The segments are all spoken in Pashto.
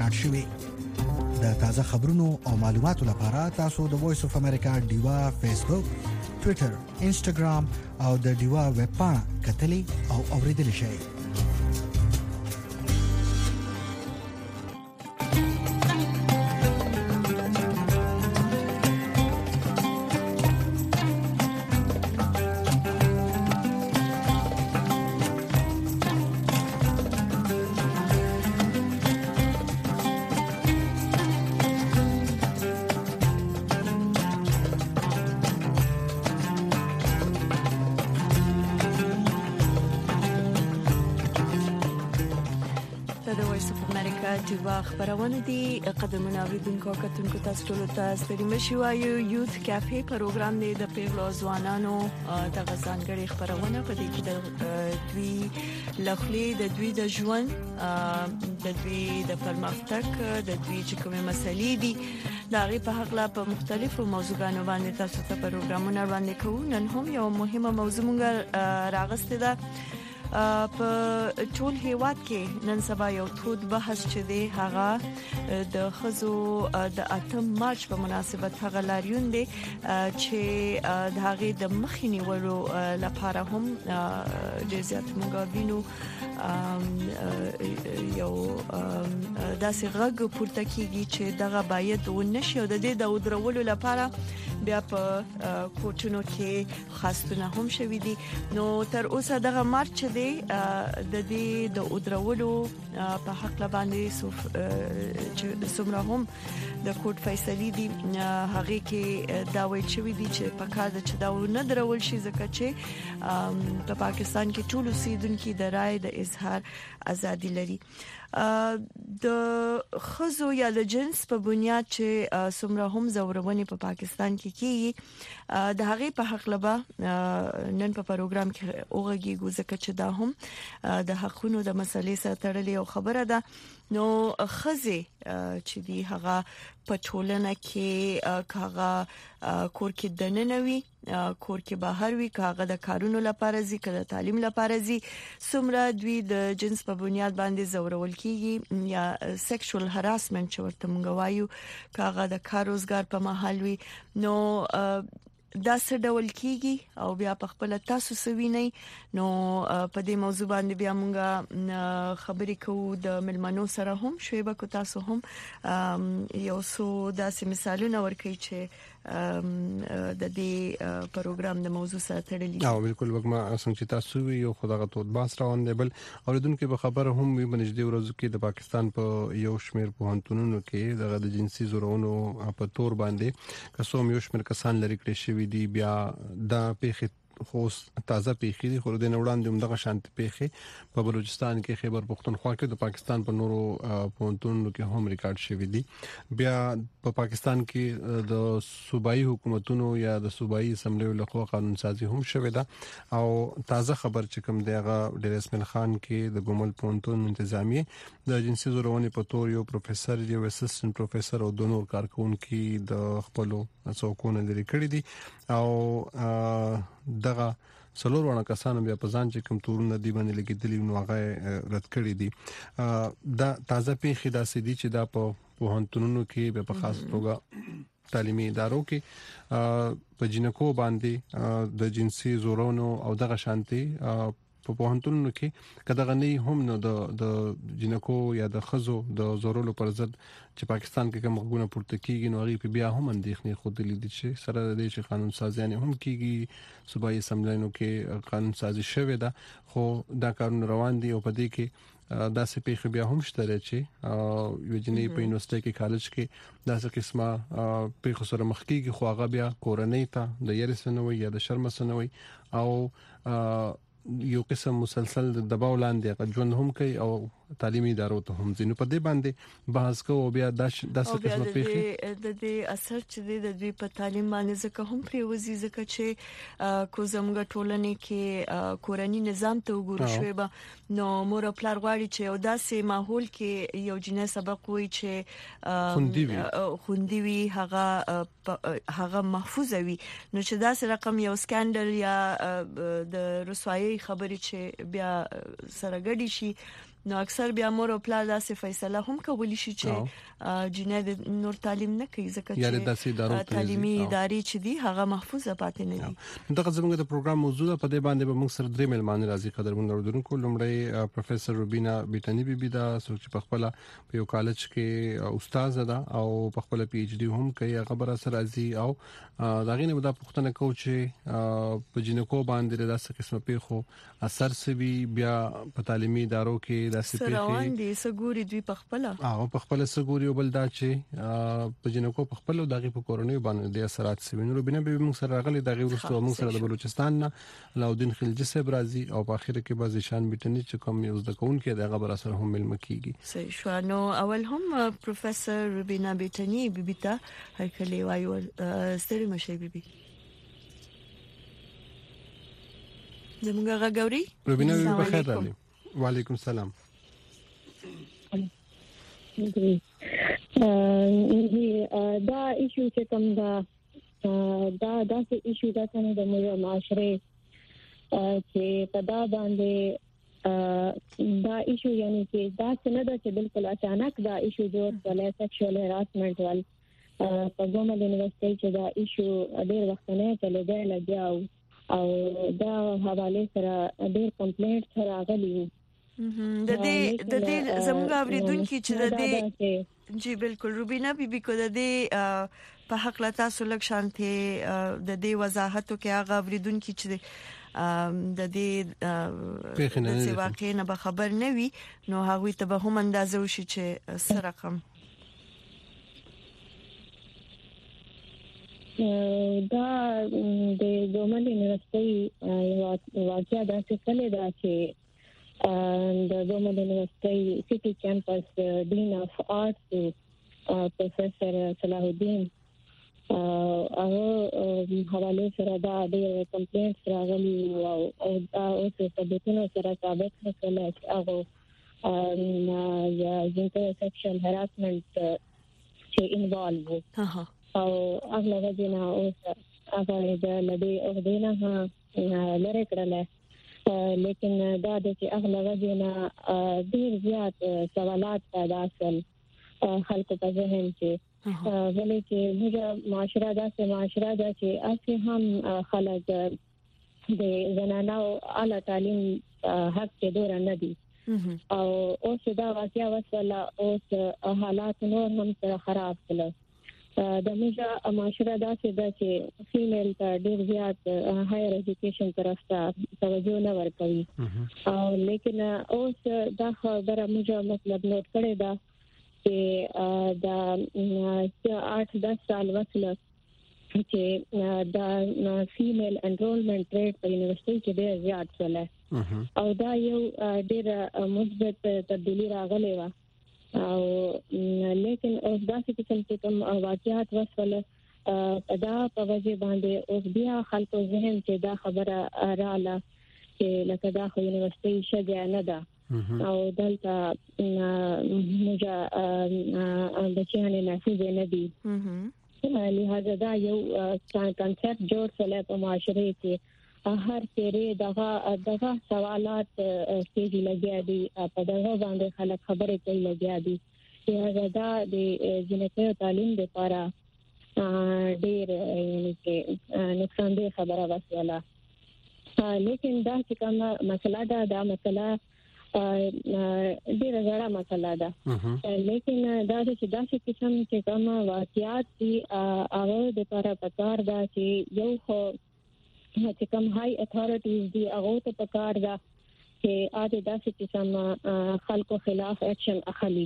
ریکارډ شوی. د تازه خبرونو او معلوماتو لپاره تاسو د وایس اف امریکا ډیوا فیسبوک، ټوئیټر، انسټاګرام او د ډیوا ویب پاڼه کتلی او اوریدلی شئ. خبرونه دي قدمونه اوریدونکو کتونکو تاسو ټول ته ستړي شوایو. یوث کافي پروګرام دی د پیغلو ځوانانو د غزانګړي خبرونه په دې کې د دوی لخلې د دوی د ژوند د دوی د پرمختګ د دوی چې کومه مسلې دي دا غي په حق لا په مختلفو موضوعاتو باندې تاسو ته پروګرامونه وړاندې کوو. نن هم یو مهمه موضوع مونږ راغسته ده په ټول هیواد کې نن سبا یو تود بحث چې دی هغه د خزو د 8 مارچ په مناسبت هغه لاریون دی چې د هغه د مخینی ورو لپاره هم د زیات مګاوینو یو داسې غږ پورته کیږي چې دغه باید ونشي او د دې د ودرولو لپاره بیا په کوټونو کې خاصونه هم شوې دي. نو تر اوسه دغه مارچ دی د دې د ودرولو په حق باندې چې څومره هم د کوټ فیصله دي هغه کې دا ویل شوی دی چې په کار د چې دا نه درول شي ځکه چې په پاکستان کې ټول اوسیدونکو د رائے د اظهار ازادي لري. د خزو یا د جنس په بنیاد چې څومره هم زورونه په پاکستان کې کیږي د هغه په حق لبا نن په پروګرام کې اوغږي ګوزکه چې دا هم د حقونو د مسلې سره تړلې او خبره ده. نو خزه چې دی هغه په ټولنه کې هغه کور کې دننوي کور کې بهر وی هغه د کارونو لپاره زی کله تعلیم لپاره زی څومره دوی د جنس په بنیاد باندې زورول کیږي یا سیکشوال هراسمنت چې ورته مونږ وایو هغه د کار روزګار په محل وی. نو دا څه ډول کیږي او بیا په خپل تاسو سویني. نو په دې موضوع باندې بیا مونږ خبرې کوو د ملمنو سره هم شوي کو تاسو هم یو څو داسې مثالونه ورکړي چې د دې پروګرام د موضوع سره تړلي. او بالکل وګما څنګه چې تاسو یو خدای غوښتل باس روان دی بل اوریدونکو به خبره هم وي بنځدې ورځو کې د پاکستان په یو شمیر پوهنتونونو کې د جنسي زورونو په تور باندې کسوم یو شمیر کسان لري کړی شوی دی. بیا دا پیښه خو تازه پیښې دي خو د نوړاندې هم دغه شانت پیښې په بلوچستان کې خیبر پختونخوا کې د پاکستان په نورو پونتونو کې هم ریکارډ شوی دي. بیا په پاکستان کې د صوبایي حکومتونو یا د صوبایي اسمبلی لخوا قانون سازي هم شوی ده او تازه خبر چې کوم دیغه ډیر اسمن خان کې د ګومل پونتون انتظامی د جنسي زورونې په تور یو پروفیسور یو اسسټنټ پروفیسور او د نور کارکونکو د خپل څوکونه لري کړی دي او دغه څلورونه کسانو بیا په ځان چې کوم تورونه دی باندې لګیدلی نو هغه رد کړی دي. دا تازه پیښې داسې دي چې دا په پوهنتونونو کې په خاص توګه تعلیمي ادارو کې په جنکو باندې د جنسي زورونو او دغه شانتي په پوهنتونونو کې کله غني هم نو د جنکو یا د خزو د زورولو پر ضد چې پاکستان کې کوم غوونه پورته کیږي نو غي په بیا هم اندېښنې خود لیدل شي سره د دې قانون سازیانه هم کیږي صوبایي اسمبلیونو کې قانون سازي شوی ده خو دا کارونه روان دي او په دې کې داسې پیښه بیا هم شته چې یو جنې په یونیورسيټي کې کالج کې داسې قسمه پیښه سره مخ کیږي خو هغه بیا کورنۍ ته د یریسنوي یا د شرمسنوي او یو قسم مسلسل د دباو لاندې ژوند هم کوي او تعلیمي ادارو ته هم ځینو په دې باندې بحث کوو بیا داسې قسمه پیښې د دې اثر چې د دې په تعلیم باندې ځکه هم پریوزي ځکه چې کو زموږ ټولنې کې کورنۍ نظام ته وګورو شوی به نو مور پلار غواړي چې یو داسې ماحول کې یو جنې سبق وي چې خوندي وي هغه محفوظ وي نو چې داسې رقم یو سکانډل یا د رسوایی خبرې چې بیا سره ګډي شي نو اکثر بیا مور او پلار داسې فیصله هم کولی شي چې جنې نور تعلیم نه کوي ځکه چې تعلیمي ادارې چې دي هغه محفوظه پاتې نه دي. دغه زموږ د پروګرام موضوع په دې باندې به موږ سره درې ملمان راځي قدرمن اوردونکو. لومړی پروفیسور روبینا بیټنی بیبي دا چې په خپل په یو کالج کې استاد ده او په خپل پی ایچ ډي هم کوي. هغه بر سره راځي او دا غینه دا پوښتنه کوي چې په جنکو باندې داسې قسمه پیخو اثر سوي بیا په تعلیمي ادارو کې داسې پیخي روان دي سګوري دوی په خپل سګوري بل دا چې په جنکو په خپل دغه په کورونی باندې د اثرات سوي. نو بنا به موږ سره غلي دغه ورستو موږ سره د بلوچستان نه علاؤالدین خلجی صاحب راځي او په اخر کې به ځشان بیٹنی چې کوم یو د کون کې دغه بر اثر هم ملم کیږي. صحیح شو. نو اول هم پروفیسور روبینا بیٹنی بیبیتا هر کله وایو ستړي مشه بیبي زموږه غاوري. روبینا بیبي بخیر راغلی. وعلیکم السلام. دا ایشو چې کوم دا څه ایشو دا څنګه د معاشره چې په دا باندې دا ایشو یعنی چې دا څنګه دا چې بالکل اچانک دا ایشو جوړ کړل سیکشوال هراسمنت ول په ګومل یونیورسيټي چې دا ایشو ډېر وخت نه چلے دی لګیاو او دا حواله سره ډېر کمپلیټ سره راغلی. د دې زموږ اوریدونکو چې د دې جی بالکل روبینا بیبي کو د دې په حق لا تاسو لک شانته د دې وضاحت کې هغه اوریدونکو چې د دې د واقع نه خبر نه وي نو هغه ته به هم اندازه وشي چې سره رقم دا د ګومل یونیورسيټي واقعیا د څه دا چې the Government University City Campus Dean of Arts Professor Salahuddin حواله سره دا د کمپلیټ راغلی او دا اوس په دې سره ثابت کړل چې هغه جنسي سیکشوال هراسمنت چې انوالو او هغه وجنه اوس هغه د لدی او دینه لری کړل. لیکن دا د چې اغله وجنه ډیر زیات سوالات پیدا شول خلکو په ذهن کې ولې چې موږ معاشره دا چې اصلي هم خلک د زنانو اعلی تعلیم حق کې دور نه دي او اوس دا واقعیا وسله اوس حالات نور هم سره خراب کړل. د موږ معاشره دا چې فیمیل ته ډیر زیات هایر ایجوکیشن طرف ته توجه نه ورکوي او لیکن اوس دا خبره موږ مطلب نوٹ کړی دا چې دا 8-10 سال وسله چې دا فیمیل انرولمنت ریټ په یونیورسيټي کې ډیر زیات شول او دا یو ډیر مثبت تبدیلی راغلی و او لیکن اوس داسې چې کوم واقعیت وسوله دا په وجه باندې اوس بیا خلکو ذهن چې دا خبره رااله چې لکه دا خو یونیورسيټي شګه نه ده او دلته موږ بچیانې محفوظ نه دي لہذا دا یو کانسپټ جوړ شوی په معاشره کې هر چیرې دغه سوالات کېږي لګیا دي په دغه باندې خلک خبرې کوي لګیا دي چې دا د جنسي تعلیم لپاره ډېر یعنی چې نقصان دې خبره وسوله. لیکن دا چې کومه مسله ده دا مسله ډېر غوړه مسله ده لیکن دا چې داسې قسم چې کومه واقعیات دي هغه د لپاره پکار ده چې یو خو چې کوم هاي اتھارټیز دي هغه ته پکار ده چې اته داسې قسم خلکو خلاف اکشن اخلي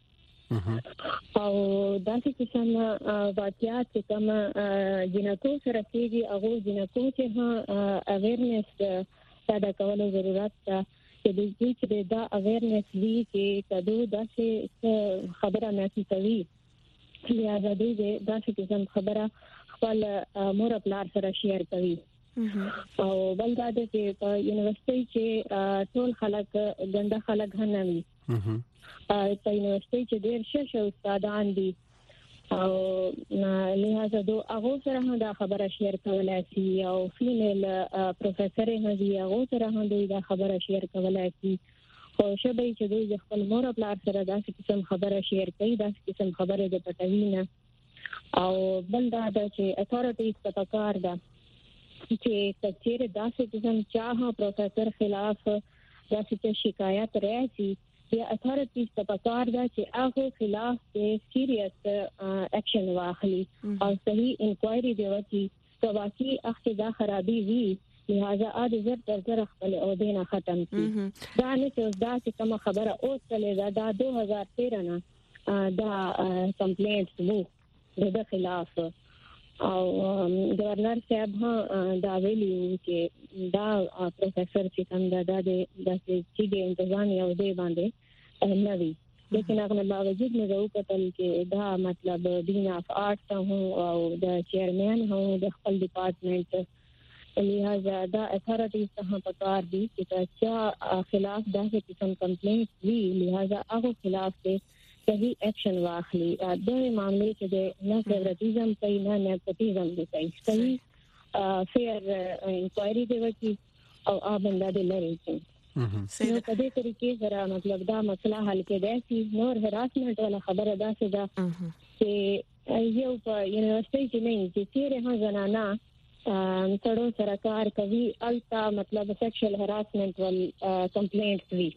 او داسې قسم واقعیات چې کوم جنکو سره کېږي هغه جنکو چې اویرنس پیدا کولو ضرورت ده چې د دې چې دا اویرنس وی چې کدو داسې خبره محسوسوي یا د دې داسې قسم خبره خپل مور پلار سره شیر کوي او بل دا چې په یونیورسيټي کې ټول خلک ګنده خلک نه وي په یونیورسيټي کې ډېر ښه استادان دي او لہذا دو هغه سره دا خبره شیر کولای شي او فیمیل پروفیسور هغه سره دا خبره شیر کولای شي خو شبي چې دوی خپل مور پلار سره داسې قسم خبره شیر کوي داسې قسم خبره د پټوینه او بل دا چې اتھارټیز په کار ده چې کچېره داسې قسم چاهه پروفیسور خلاف داسې شکایت راځي یا اتھارټیز په کار ده چې هغه خلاف د سیریس اکشن واخلي او صحیح انکوایري دی چې واقعي اخته خرابي وي لہذا اده زر تر زر خپل او دینه ختم کی دا نه چې دا چې کوم خبره اوس چلے دا 2013 نه دا کمپلینټس وو د خلاف او گورنر صاحب دا ویلي چې دا پروفیسور چې کوم دا د چې د انتظامی او دی باندې نوي لیکن هغه باوجود نه زه وکتل چې دا مطلب ډین اف آرټس او د چیرمن هم د خپل ډپارټمنټ لہذا دا اتھارټیز ته په کار دي چې چا خلاف داسې قسم کمپلینټ وی لہذا هغه خلاف ته صحیح اکشن واخلي د معاملې کې د نه فیورټیزم کوي نه نیپوټیزم کوي صحیح فیر انکوایري دی وکي او بندا د لری کوي نو په دې طریقې سره مطلب دا مسله حل کېدای شي نور هراسمنت ولا خبره داسې ده چې یو په یونیورسيټي کې نه چې چیرې زنانه سړو سره کار کوي التا مطلب سیکشل هراسمنت ول کمپلینټس وی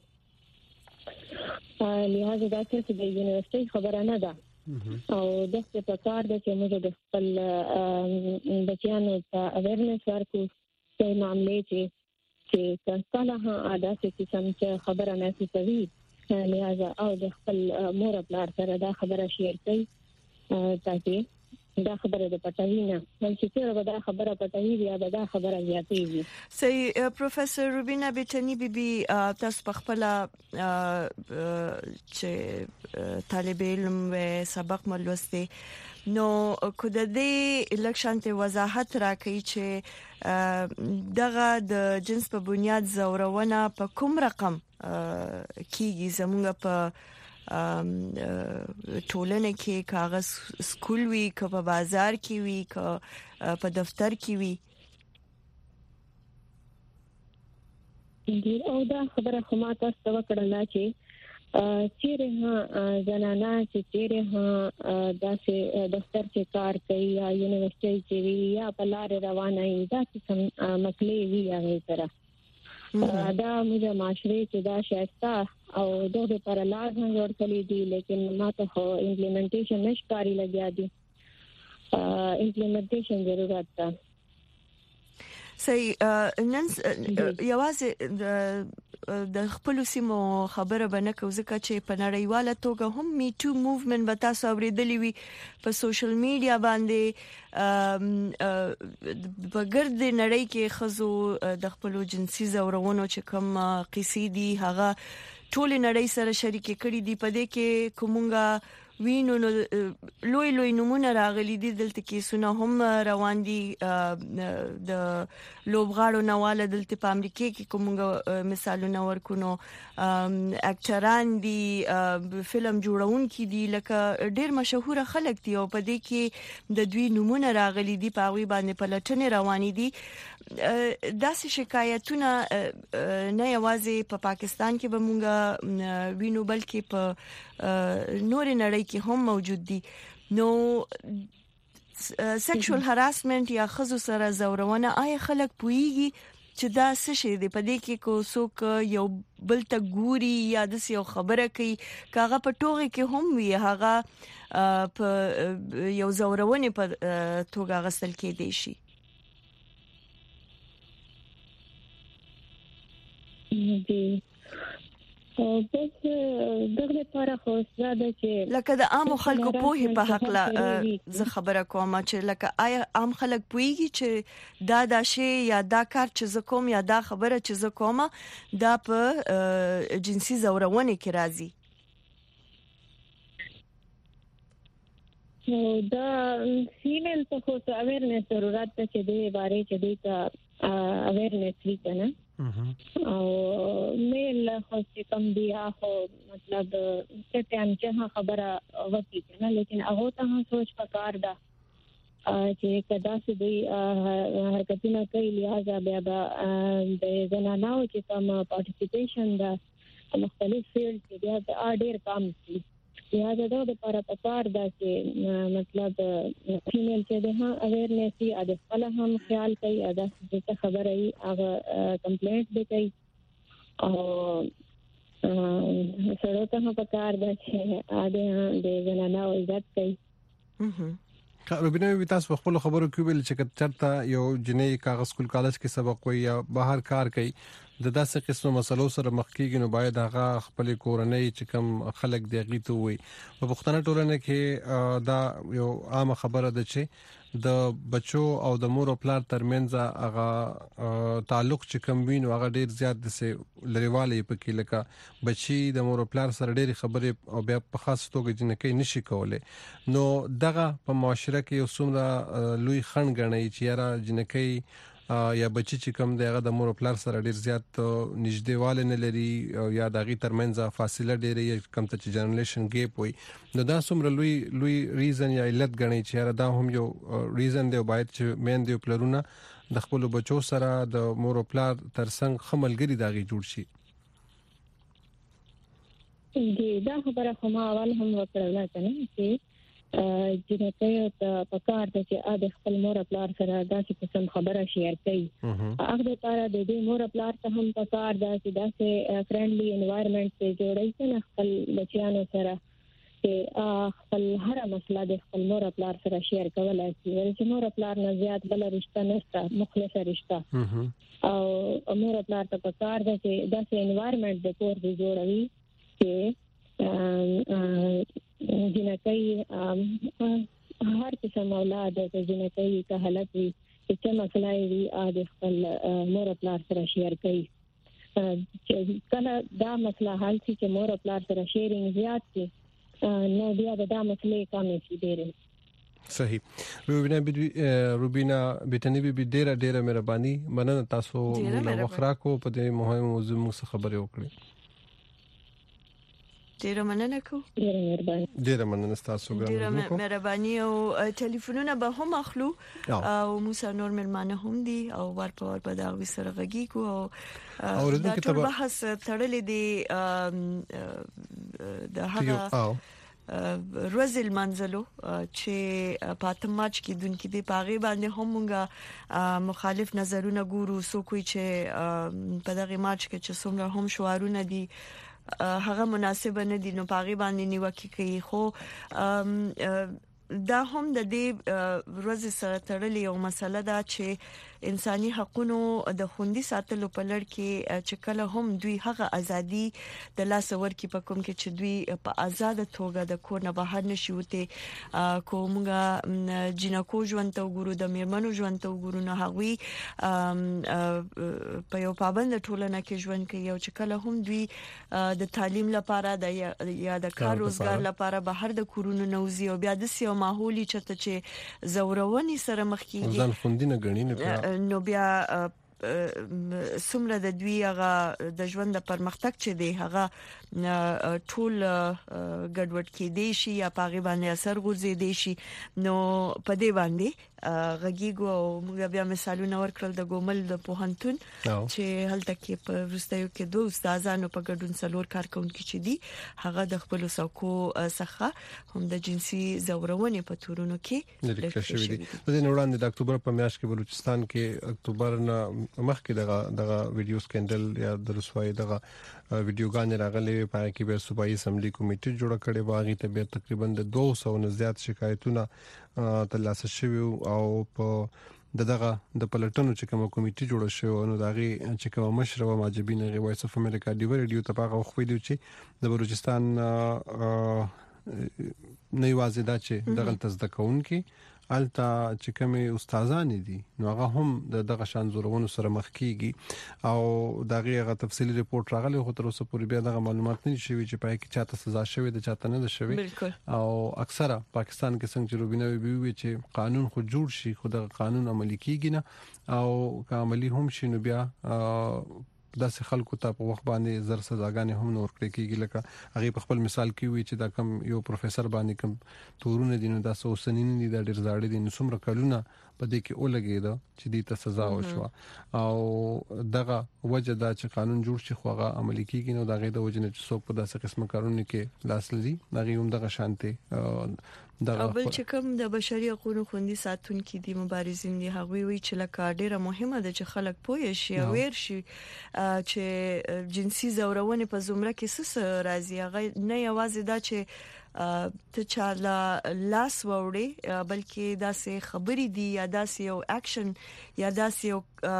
لہذا دا چې د یونیورسيټي خبره نه ده او د څه په کار ده چې موږ د خپل بچیانو ته اویرنس ورکړو په معاملې چې کله ادا چې څنګه خبره نه کوي لہذا او د خپل مور پلار سره دا خبره شیر کوي تاکي دا خبره د پټوینه چې څنګه دا خبره پټوي یا دا خبره زیاتېږي. صحیح پروفیسور روبینا بیٹنی بی تاسو په خپل چې طالب علم و سبق ملوسته نو کو د دې لکشانته وضاحت راکړي چې دغه د جنس په بنیاد زورونه په کوم رقم کیږي زموږ په ټولنه کې کاغذ سکول وی که په بازار کې وی که په دفتر کې وی او دا خبره خو ما تاسو ته وکړه چې چیرې زنانه چې چیرې داسې دفتر کې کار کوي یا یونیورسيټي کې وی یا په لار روانه وي دا څه مسلې وی هغه سره دا موږ معاشري چې دا شایسته او دغه پر لار نه جوړ کړی دي لیکن ما ته امپلیمنټیشن نشکاري لګیا دي امپلیمنټیشن ضرورت ده صحیح نن یوازې د خپل سیمو خبره بنه کو ځکه چې په نړیواله توګه هم می ټو موومېنټ به تاسو اوریدلی وي په سوشل میډیا باندې په ګرد نړۍ کې خزو د خپل جنسي زورونو چې کوم قصې دي هغه ټول نړۍ سره شریک کړي دي په دې کې کومه وینو لوی نمونه راغلي دي دلته کې سونه هم روان دي د لوبغاړو نواله دلته په امریکا کې کومه مثالونه ورکونو اکټران دي فلم جوړونکي دي لکه ډیر مشهور خلک دي او په دې کې د دوی نمونه راغلي دي په غوي باندې پلټنې روانې دي داسې شکایتونه نه یوازې په پاکستان کې به مونږ وینو بلکې په نور نړۍ کې هم موجود دي نو سیکشوال هراسمنت یا خزو سره زورونه آیا خلک پويږي چې دا څه شي دی په دې کې کو څوک یو بل ته ګوري یا د یو خبره کوي کاغه په ټوغه کې هم وي هغه په یو زورونه په توګه غسل کې دی شي جی او بس دغه لپاره خو زده چې لکه د عام خلکو په حق لا زه خبره کوم چې لکه آیا عام خلک پويږي چې دا شی یا دا کار چې زه کوم یا دا خبره چې زه کوم دا په جنسي زورونه کې راځي دا فیمیل ته خو اویرنس ضرورت ده چې د باره کې د اویرنس وی کنه او میل خو کم دی خو مطلب څه ټیم چې خبره وتی کنه لیکن هغه ته سوچ پکار ده چې کدا چې دی حرکتونه کوي لہذا بیا د زنانو چې کوم پارټیسیپیشن ده مختلف فیلډ کې بیا د ډېر کم شي یا د لپاره پکار دا چې مطلب فیمیل چې ده اویرنس یې د خپل هم خیال کوي دا څه خبره یې هغه کمپلینټ دی کوي او سره ته پکار دا چې د زنانه عزت کوي. روبینا تاسو خپل خبرو کې ویل چې چرته یو جنې کاغذ سکول کالج کې سبق وي یا بهر کار کوي د داسې قسمه مسلو سره مخ کېږي نو باید هغه خپل کورنۍ چې کم خلک دیغې ته وي په پښتنه ټولنه کې دا یو عام خبره ده چې د بچو او د مور او پلار ترمنځ هغه تعلق چې کم وي نو هغه ډیر زیات د لریوالې په کې لکه بچي د مور او پلار سره ډېری خبرې او بیا په خاص توګه جنکې نشي کولای نو دغه په معاشره کې یو څومره لوی خنډ غني چې یاره جنکې یا بچی چې کم دغه د مور او پلار سره ډیر زیات نږدېواله نه لري یا دغه ترمنځ فاصله ډیره کم ته چې جنریشن ګیپ وي نو دا څومره لوی ریزن یا علت غني چې دا هم یو ریزن دی باید چې مین دی پلرونه د خپل بچو سره د مور او پلار ترڅنګ خملګری داغي جوړ شي. دا خبره خو ما اول هم وکړله چې جنته ته پکار ده چې د خپل مور خپل سره داسې قسم خبره شیر کړي هغه لپاره د دې مور خپل ته هم پکار ده چې داسې فرندلی انوایرنمنت ته جوړی چې خپل بچیانو سره چې خپل هر مسله د خپل مور خپل سره شیر کولای شي چې مور خپل نه زیات بل رشتہ نشته مخلصه رشتہ او مور خپل ته پکار ده چې داسې انوایرنمنت د کور دی جوړوي چې جنکې هر قسم اولاد د جنکې که حالت وي چې مسله وي د خپل مور خپل سره شیر کوي چې کله دا مسله حل شي چې مور خپل سره شیرینګ زیات شي نو بیا دا مسله کمې شي ډېر. صحیح. روبینا بیتنی بي ډېره مهرباني مننه تاسو موږ وخرا کو په دې مهمه موضوع څخه خبرې وکړې. ډیره مننه کوم. ډیره مننه تاسو ګرانه مهرباني او ټلیفونونه به هم اخلو او موږ نور ملمانه هم دي او ورپور په دا وسره غږی کو او دا ټول بحث تړلې دي د هغه روزل منځلو چې پاتم ماچ کې دونکو دی پاغي باندې هم موږ مخالف نظرونه ګورو سو کوی چې په دغه ماچ کې چې څومره هم شعارونه دي هغه مناسب نه دي نو پاغي باندې نیوکه کوي خو دا هم د دې ورځ سره تړلې یو مسله ده چې انساني حقوقو د خوندي ساتلو په لړ کې چې کله هم دوی هغه ازادي د لاس ورکی په کوم کې چې دوی په آزاد توګه د کور نه بهر نشي وته کومه جنکو ژوند ته وګورو د میرمنو ژوند ته وګورو نه هغوی په یو پابند ټولنه کې ژوند کوي او چې کله هم دوی د تعلیم لپاره یا د کار روزګار لپاره بهر د کورونو نوځي او بیا د سیو ماحولي چې زورونی سره مخ کیږي ځان خوندي نه غني نه نو بیا سمره د دوی هغه د ژوند د پرمختګ چې دی هغه ټول ګډوډ کې دی شي یا پاغي باندې اثر غورځي دی شي نو په دې باندې غږیګو موږ بیا مثالونه ورکړل د ګومل د پوهنتون چې هلته کې په ورستیو کې دوه استادانو په ګډون څلور کارکونکو چې دي هغه د خپل ساکو څخه هم د جنسي زورونې په تورونو کې لیکل شوی دي. د نوړاندې د اکتوبر په میاشت کې بلوچستان کې اکتوبر نه مخکې دغه ویډیو سکینډل یا د رسوایی دغه ویډیوګان راغلي په کې به صوبایي اسمبلی کمیټه جوړه کړې واغې ته به تقریبا 200 نه زیات شکایتونه ترلاسه شوي او په دغه د پلټنو چې کوم کمیټه جوړه شوی نو دغه چې کوم مشرو ماجبین غي وایس اف امریکا دی ریډیو ته پاغه خو دی چې د بلوچستان نه یوازې دا چې دغه تزدکون کې التا چې کوم استادان دي نو هغه هم دغه شان زورونو سره مخ کیږي او دغه تفصیلی ریپورت راغلی خو تر اوسه پورې بیا دغه معلومات نه شوي چې پای کې چاته سزا شوی د چاته نه شوی او اکثره پاکستان کې څنګه چې روبینه وی چې قانون خو جوړ شي خو دغه قانون عملي کیږي نه او عملي هم شي نو بیا داسې خلکو ته په وخت باندې زر سزاګانې هم نور کړی کیږي لکه هغه په خپل مثال کې وی چې دا کم یو پروفیسور باندې کم تورونه دي نو دا سوسنین دي دا ډیر زاړه دي نو څومره کلونه په دې کې ولګیدا چې دې ته سزا وشوه او دغه وجه دا چې قانون جوړ شي خو هغه عملي کیږي نو دغه د وجه نه چې څوک په داسې قسمه کارونه کې لاس لري دغه هم دغه شانتي دغه بل چې کوم د بشري حقوقو خوندي ساتونکو دي مبارزین دي هغه وی چې لکه ډیره مهمه ده چې خلک پوه شي او وير شي چې جنسي زورونه په زمره کې څه راځي هغه نه یوازې دا چې ته چاله لاس ووري بلکې دا سه خبري دي یا دا سه یو اکشن یا دا سه یو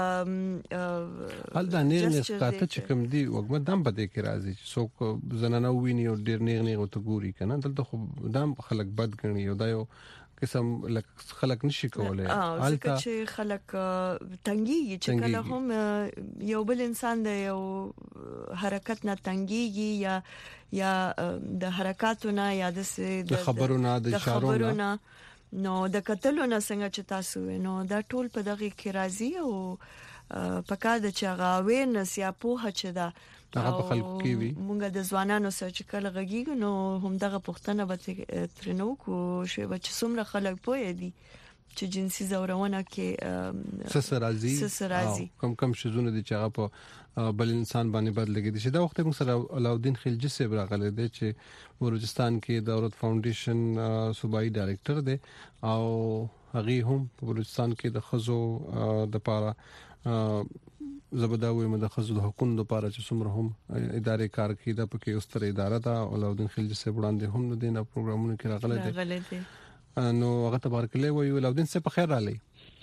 حال دا نه نسخه چې کوم دی وګم دم بده کې راځي چې څوک زنانه ویني او ډیر نیغ ته ګوري کنه دلته خو دم خلک بد ګڼي او دا یو قسم خلک نشي کولای حالته چې خلک تنګي چې کله هم یو بل انسان د یو حرکت نه تنګيږي یا د حرکتونو یا د خبرونو د اشارونو نو د قتلونو څنګه چې تاسو نو دا ټول په دغه کې راځي او پکې د چاغاوې نسیا په هڅه ده هغه په خلکو کې وي مونږ د ځوانانو سره چې کله غږیږو نو هم دغه پښتنه به ترنو کو شی چې څومره خلک پوي دي چې جنسي زورونه کې سسرازي کم شزونه دي چې هغه په بل انسان باندې بد لګي دي چې دا وخت موږ سره علاؤالدین خلجی صاحب راغله دي چې بلوچستان کې د اورت فاونډیشن صوبایي ډایریکټر دي او هغه هم په بلوچستان کې د خزو د پاره زبداوي مدخص د حکومت لپاره چې څومره هم ادارې کار کوي د پکې اوس تر اداره دا علاؤالدین خلجی صاحب وړاندې هم د دینه پروګرامونو کې راغله دي نو هغه تبارکله وی علاؤالدین صاحب په خیر را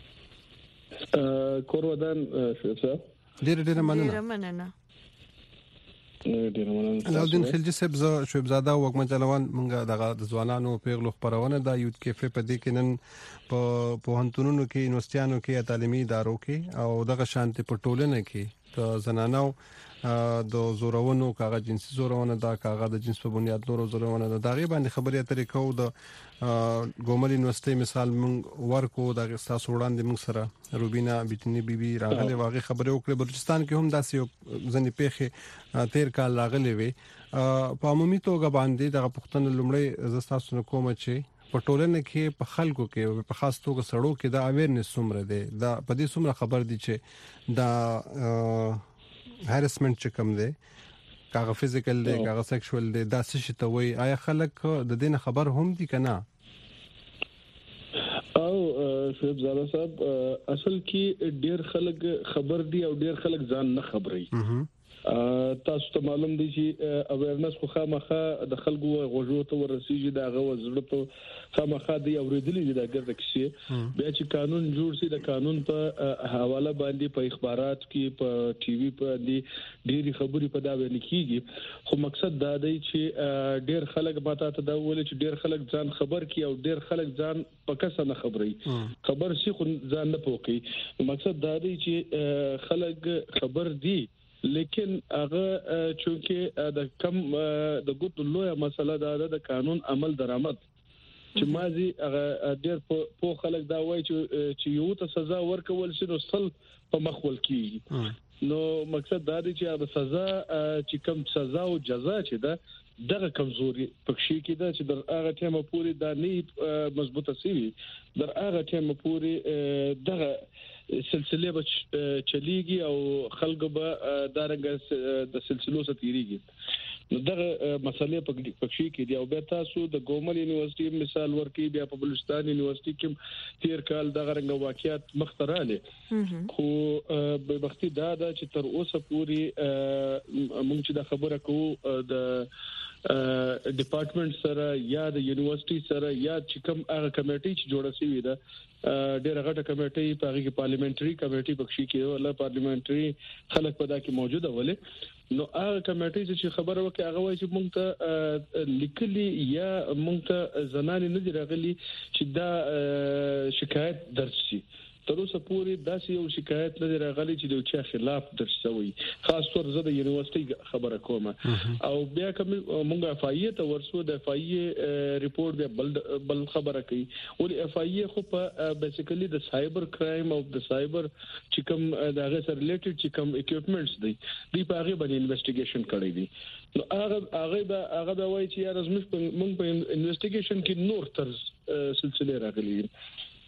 لې کور ودان څه ډېر مننه علاؤالدین خلجی صاحب شعیب زاده او وګمن چلوان مونږه د ځوانانو پیغلو خبرونه د یوت کیفه په دې کې نن په پوهنتونونو کې یونیورسيټانو کې تعلیمي ادارو کې او دغه شانتي په ټولنه کې د زنانو د زورونو کاغه جنسي زورونه دا کاغه د جنس په بنیاد نورو زورونه دا غي باندې خبرې اترې کوو د ګومل یونیورسيټي مثال مونږ ورکو د تاسو وړاندې مونږ سره روبینا بیتنی بیبي راغله واغې خبرې وکړې بلوچستان کې هم داسې ځنې پیخه 13 کال راغلي وي په عمومي توګه باندې د پښتون لومړی زستاسو کوم چې په ټولنه کې په خلکو کې په خاص توګه سړو کې دا اویرنس څومره دی دا په دې څومره خبر دي چې دا هراسمنت چې کوم دی کاغه فزیکل دی کاغه سیکشوال دی دا څه شي ته وای آیا خلک د دې خبر هم دي کنه او شعیب زاده صاحب اصل کې ډیر خلک خبر دي او ډیر خلک ځان نه خبري تاسو ته معلوم دي چې اویرنس خو خامخا د خلکو غوږو ته ورسیږي دا غوږ ته خامخا دی اوریدلې دي دا ګرځي چې بیا چې قانون جوړ شي د قانون په حواله باندې په اخبارات کې په ټي وي په دې ډېری خبرې په دا ویل کیږي خو مقصد دا دی چې ډېر خلک ماته ته دا ویل چې ډېر خلک ځان خبر کی او ډېر خلک ځان پکې نه خبري خبر شي خو ځان نه پوکي مقصد دا دی چې خلک خبر دي لیکن هغه چونکه د کم د ګوت لوی مسله دا د قانون عمل درآمد چې مازی هغه ډېر په خلک دا وایي چې یو ته سزا ورکول شي نو سل په مخول کیږي نو مقصد دا دی چې د سزا چې کم سزا او جزا چې ده دغه کمزوري پکې کې ده چې در هغه ټیمه پوری دا نه مضبوطه سي در هغه ټیمه پوری دغه سلسله به چلیږي او خلکو به دارنګ د سلسلو سره تیریږي نو دغه مسلې پکې کې دی او به تاسو د ګومل یونیورسيټي مثال ورکړي بیا په بلوچستان یونیورسيټي کې 13 کال دغه رنګ واقعیت مختراله خو به وختي دا چې تر اوسه پوری مونږ چې د خبره کوو د ډپارټمنټ سره یا د یونیورسيټي سره یا چې کوم هغه کمیټي چې جوړه شوې ده ډېر غټه کمیټي په هغه پارلیمنټري کمیټي پکې کې ولا پارلیمنټري خلک په دا کې موجوده ولې نو هغه کمیټي چې خبره وکړي هغه وایي چې مونږ ته لیکلي یا مونږ ته زنانه نه دی راغلي چې دا شکایت درج شي تر اوسه پورې داسې یو شکایت نه راغلی چې د چا خلاف درج شوی خاص طور زه د یونیورسيټي خبره کوم او بیا کوم مونږه افایه ته ورسو د افایه ریپورت بل خبره کوي او د افایه خو په بیسیکلی د سایبر کرایم او د سایبر چې کوم دغه سره ریلیټډ چې کوم اکوپمنټس دي په هغه باندې انویسټیګیشن کړی دي نو هغه دا وایي چې یار زموږ په انویسټیګیشن کې نور طرز سلسله راغلي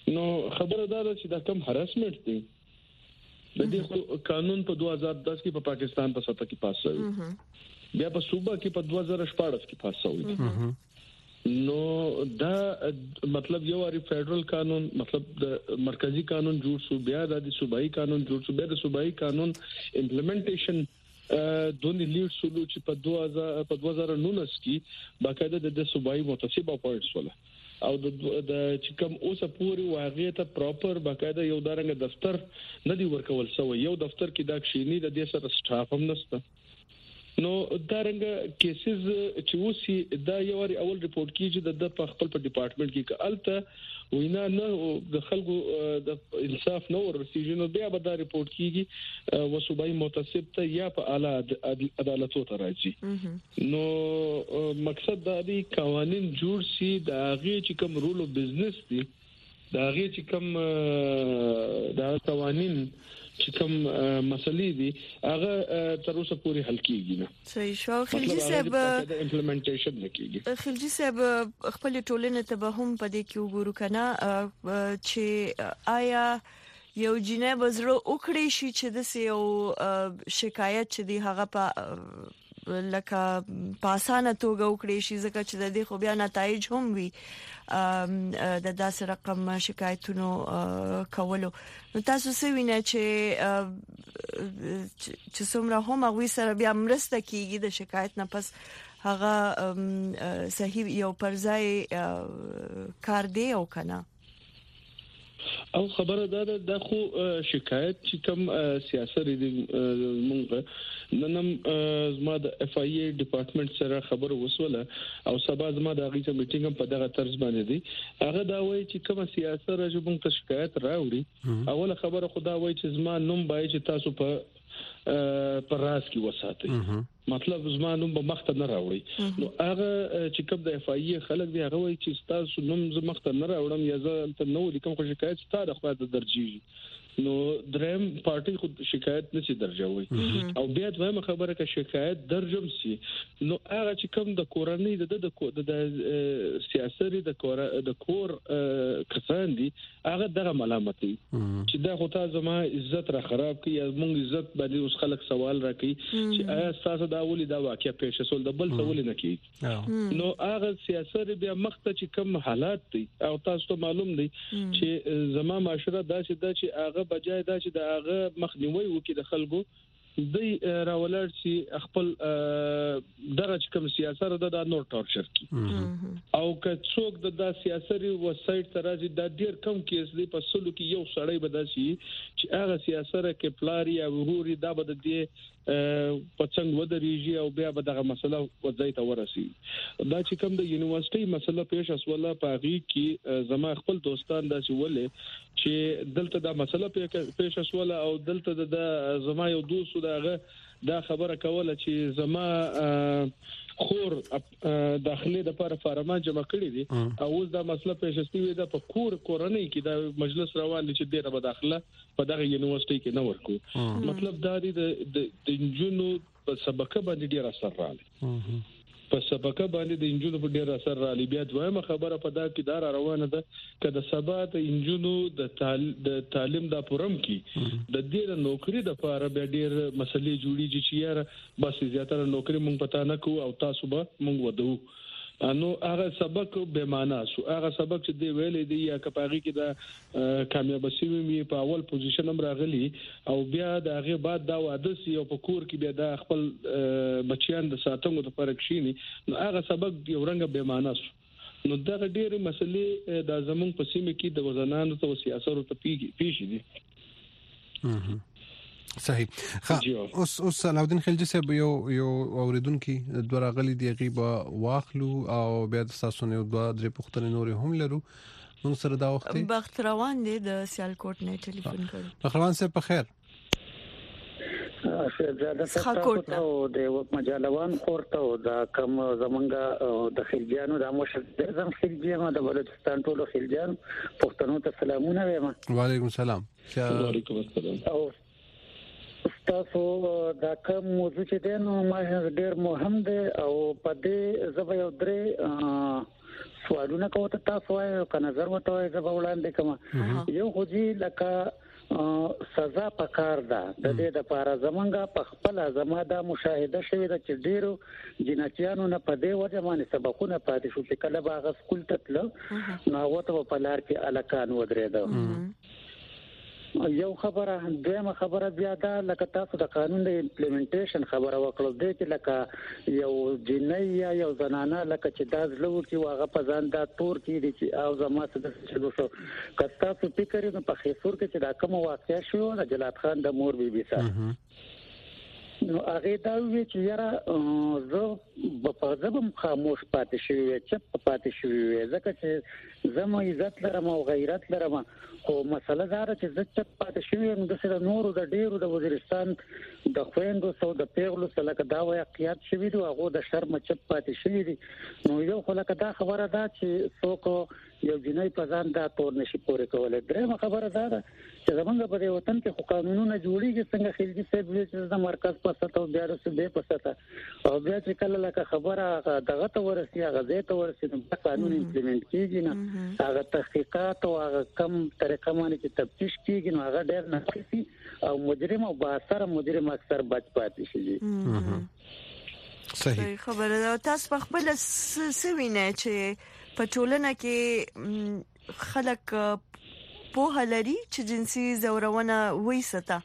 نو خبره دا ده چې دا کم هراسمنت دی د دې قانون په 2010 کې په پاکستان په سطح کې پاس شوی بیا په صوبه کې په 2014 کې پاس شوی نو دا مطلب یو اړ فدرال قانون مطلب د مرکزی قانون جوړ شو بیا د صوبایي قانون جوړ شو بیا د صوبایي قانون امپلیمنټیشن دونی لیډ شلو چې په 2019 کې باقاعده د صوبایي متصب اپورټس ولا او د چې کوم اوسه پوری واقعي ته پراپر باقاعده یو دارنګ دفتر نه دی ورکول سوی یو دفتر کې دا کښینی د دې سره سټاف هم نشته نو دارنګ کیسز چې وسی دا یو اول ریپورت کیږي د خپل په ډپارټمنټ کې کالته وینا نه د خلکو د انصاف نه ورسیږي نو بیا به دا ریپورت کیږي وصوبای متصب ته یا په اعلی عدالتو ته راځي نو مقصد دا دی قوانين جوړ شي د هغه چې کوم رول او بزنس دي د هغه چې کوم د قوانين چې کوم مسلې دي هغه تر اوسه پوری حل کیږي نه صحیح شو خلجی صاحب د امپلیمنټیشن نه کیږي خلجی صاحب خپل ټولنه ته به هم پدې کې وګورو کنه چې آیا یو جناب زړه وکړي شي چې د یو شکایت چې دی هغه په لکه پاسانه توګه وکړي شي ځکه چې د دې خو بیا نتایج هم وي د داسې رقم شکایتونو کولو نو تاسو څه وینئ چې څومره هم هغوی سره بیا مرسته کیږي د شکایت نه پس هغه صحیح یو پرځای کار دی او کنه او خبره ده د خو شکایت چې کوم سیاست دی مونږ نن زما د اف ای ای ډپارټمنټ سره خبر وسوله او سبا زما د غیچه میټینګ په دغه طرز باندې دی هغه دا وایي چې کوم سیاست راځي مونږ ته شکایت راوړي اوله خبره خدا وایي چې زما نوم باید چې تاسو په راز کې وساتئ مطلب زما نوم به مخته نه راوړي نو هغه چې کوم د اف ای ای خلک دی هغه وایي چې تاسو نوم زما مخته نه راوړم یا زه ته نو لیکم خو شکایت ستاره خو د درجیږي نو دریم پارټي خود شکایت نشي درجوي او بیا دویمه خبره که شکایت درجم سي نو هغه چې کوم د کورنۍ د سیاسي د کور کسان دي هغه دغه ملامتي چې دا خو ته زما عزت را خراب کی یا مونږ عزت باندې اوس خلک سوال راکړي چې آیا تاسو دا ولې دا واقعیا پیښ شول د بل سوال نه کی نو هغه سیاسي بیا مخته چې کوم حالات دي او تاسو ته معلوم دي چې زما معاشره داسې چې هغه بجای دا چې د هغه مخنیوي وکړي د خلکو دی راولر چې خپل دغه کوم سیاست د نور ټورچر کی او که څوک د سیاسي وسایت ترازی د ډیر کم کیس دی په سلو کې یو سړی بداسي چې هغه سیاست کې پلاری او وروري دا بد دی په څنګه ودرېږي او بیا به دغه مسله وځي ته ورسي دا چې کوم د یونیورسيټي مسله پیښ اسوله په غي کې زما خپل دوستان دا چې ولې چې دلته دا مسله پیښ اسوله او دلته د زما یو دوست دا خبره کوله چې زما خور داخلي د لپاره فارمان جمع کړی دي او اوس دا مسله پیښ شوې ده په کورنۍ کې دا مجلس روان دي چې ډیره به داخله په دغه یونیورسيټي کې نه ورکو مطلب دا دی د انجونو په سبقه باندې ډیر اثر راغلی په سبقه باندې د انجونو په ډیر اثر راغلی بیا دویمه خبره په دا کې دار روانه ده کله سبا ته انجونو د تعلیم د پرم کې د ډیر نوکری د لپاره به ډیر مسلې جوړیږي چې یاره بس زیاتره نوکری مونږ پتا نه کوو او تاسو به مونږ ودو نو هغه سبق به معنا شو هغه سبق چې دی ویلې دی یا کپاغي کې د کامیاب شوی می په اول پوزیشن هم راغلی او بیا د هغه بعد دا واده سی او په کور کې بیا د خپل بچیان د ساتنګو لپاره کښینی نو هغه سبق یو رنګ به معنا شو نو دا ډېر مسلې د زمون په سیمه کې د وزنانو ته سیاست ته پیښ دي صحیح اوس علاودین خلجی صاحب یو اوریدونکو دوه غلي دی غیبه واخلو او بیا د تاسو نه دوه درې پختنې نور هم لرو موږ سره دا وخت بخت روان دي د سیالکوټ نه ټلیفون کړو بخروان صاحب په خیر شهزاده صاحب او د مجالوان خورته دا کوم زمونږه د خلجانو د مشر زم خلجانو د بلوچستان ټولو خلجان پښتنو ته سلامونه وایم وعلیکم السلام وعلیکم السلام تاسو دا کوم موضوع چې دی نو ما ډېر مهم دی او په دې زبې او درې سوالونه کوته تاسو وایو که نظر وته وایي زه به وړاندې کوم. یو خو دې لکه سزا پکار ده د دې د لپاره زمونږه په خپل زما دا مشاهده شوې ده چې ډیرو جناتیانو نه په دې وجه باندې سبقونه پاتې شو چې کله باغ سکول ته تلل نو هغه په لار کې الکان ودرېدل. یو خبره دویمه خبره بیا دا لکه تاسو د قانون د امپلیمنټیشن خبره وکړو د چې لکه یو جنۍ یا یو زنانه لکه چې دا زلو کې واغه په ځان دا تور کې دي چې او زما څه د چلو شو که تاسو فکر یې په خیسور کې چې دا کوم واقعیا شو د جلات خان د مور بیبي سره نو هغه دا وی چې یاره زه په ځبم خاموش پاتې شوی چې پاتې شوی ځکه چې زما عزت لرم او غیرت لرم خو مسله دا چې زه چې پاتې شوی نو د سره نورو د ډیرو د وزیرستان د خويندو سو د پیغلو سره لکه دا واقعیت شوی دی هغه د شرم چې پاتې شوی دی نو یو خو لکه دا خبره ده چې څوک یو جنۍ په ځان دا تور نشي پورې کولای. درېمه خبره ده چې زمونږ په وطن کې خو قانونونه جوړیږي څنګه خلګي سیب چې د مرکز په سطح او بیا د په سطح او بیا چې کله لکه خبره دغه ته ورسي هغه ځای ته ورسي نو قانون امپلیمنٹ کیږي نه هغه تحقیقات او هغه کم طریقه باندې چې تفتیش کیږي نو هغه ډېر ناقصي او مجرم او باثر مجرم اکثر بچ پاتې شي. صحیح خبره ده. تاسو په خپل سوینه چې په ټولنه کې خلک په لري چې جنسي زورونه وېسته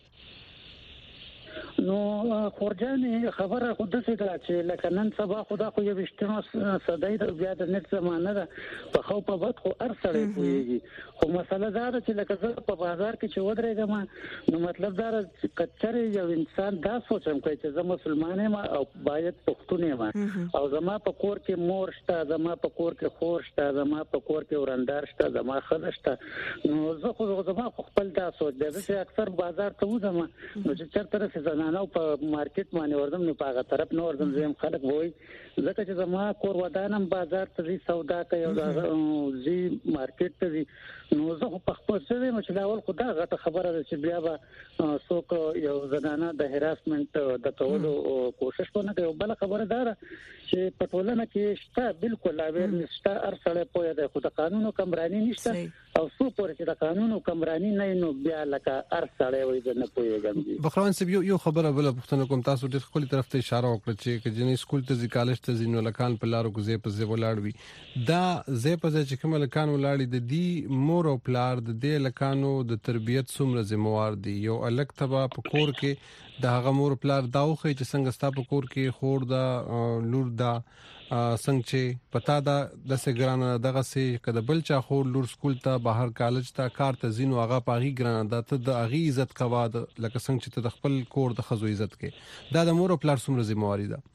نو خورجانې خبره خو د څه ده چې لکه نن سبا خدا خو یو وشتنو صدای د بیا د نت زمانه ده په خو په بد خو ارسړې کوي خو مسله دا ده چې لکه زه په بازار کې چې ودرېږم نو مطلب دا چې کچره یو انسان دا سوچم کوي چې زه مسلمان یم او باید پښتون یم او زما په کور کې مور شته زما په کور کې خور شته زما په کور کې ورندار شته زما خزه شته نو زه خو زما خپل دا سوچ دی چې اکثر بازار ته وځم نو چې چرته څه نو په مارکیټ باندې وردم نو په هغه طرف نو وردم زم خلک وای ځکه چې زما کور ودانم بازار ته زی سودا کوي او زی مارکیټ ته زی نو زه په خپل څه مې دا ول خدا غته خبره ده چې بیا به څوک یو زنانه د هراسمنت د کولو کوشش ونه کوي بل خبره ده چې په ټولنه کې شته بالکل اویر نشته ارسله پوهه ده خو د قانونو کمرانی نشته او څو پورې چې د قانونو کمرانی نه نو بیا لکه ارسله وي د نه پوهیږم. بخروان سیب یو خبره بل پښتنو کوم تاسو د خپل طرف ته اشاره وکړه چې جنې سکول ته ځي کالج ته ځي نو لکان په لارو کې زې په زې ولاړوي دا زې په زې چې کوم لکان ولاړی د دې مور او پلار د دې لکانو د تربيت څومره ذمہوار دي یو الګ تبا په کور کې د هغه مور پلار داوخه چې څنګه ستا په کور کې خور دا لور دا څنګه چې پتا دا د سګران دغه سي کده بل چا خور لور سکول ته بهر کالج ته کار ته زینو هغه پاغي ګران ده ته د اغي عزت کوا د لکه څنګه چې د خپل کور د خزو عزت کې دا د مور او پلار څومره ذمہواری ده.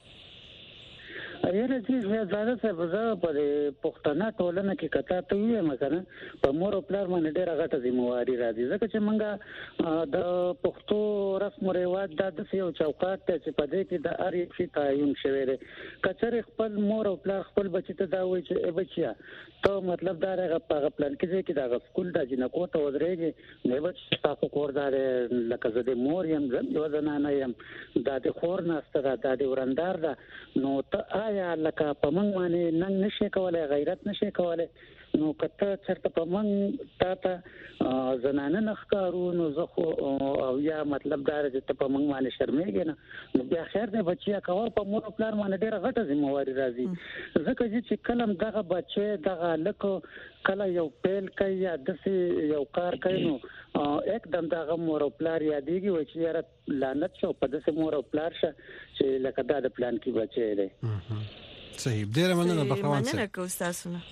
یاره چې زړه څه بزا پر پښتنه ټولنه کې کته ته وي مثلا په مور او پلار باندې ډېر غټه ذمہواری راځي ځکه چې منګه د پښتو رسم او رواج د یو چوکاټ ته چې په دې کې د اړ یو شی تعین شوی دی کچره خپل مور او پلار خپل بچی ته دا وایي چې بچیا ته مطلب دا هغه په پلان کې چې دا سکول د جنکو ته ودرېږي نو بچ تاسو کور دار لکه زه د مور یم یو زنانه یم د خور نهسته د ورندار ده نو ته یا لکه په من باندې نن نشي کولای غیرت نشي کولای نو کته چرته په من تا زنانه نخکارو نو زه خو او یا مطلب دا چې په من باندې شرمېږي نه نو بیا خیر دی بچیا کور په مور پلار باندې ډېر غټه ذمہواری راځي ځکه چې کلم دغه بچي دغه لکه کله یو پیل کوي یا د یو کار کوي نو एकदम دغه مور او پلار یادېږي و چې یاره لعنت شو په دسه مور او پلار شه چې لکه دا د پلان کې بچي دی. صحیح ډېر مننه بخوان سره. مننه کو تاسو نه.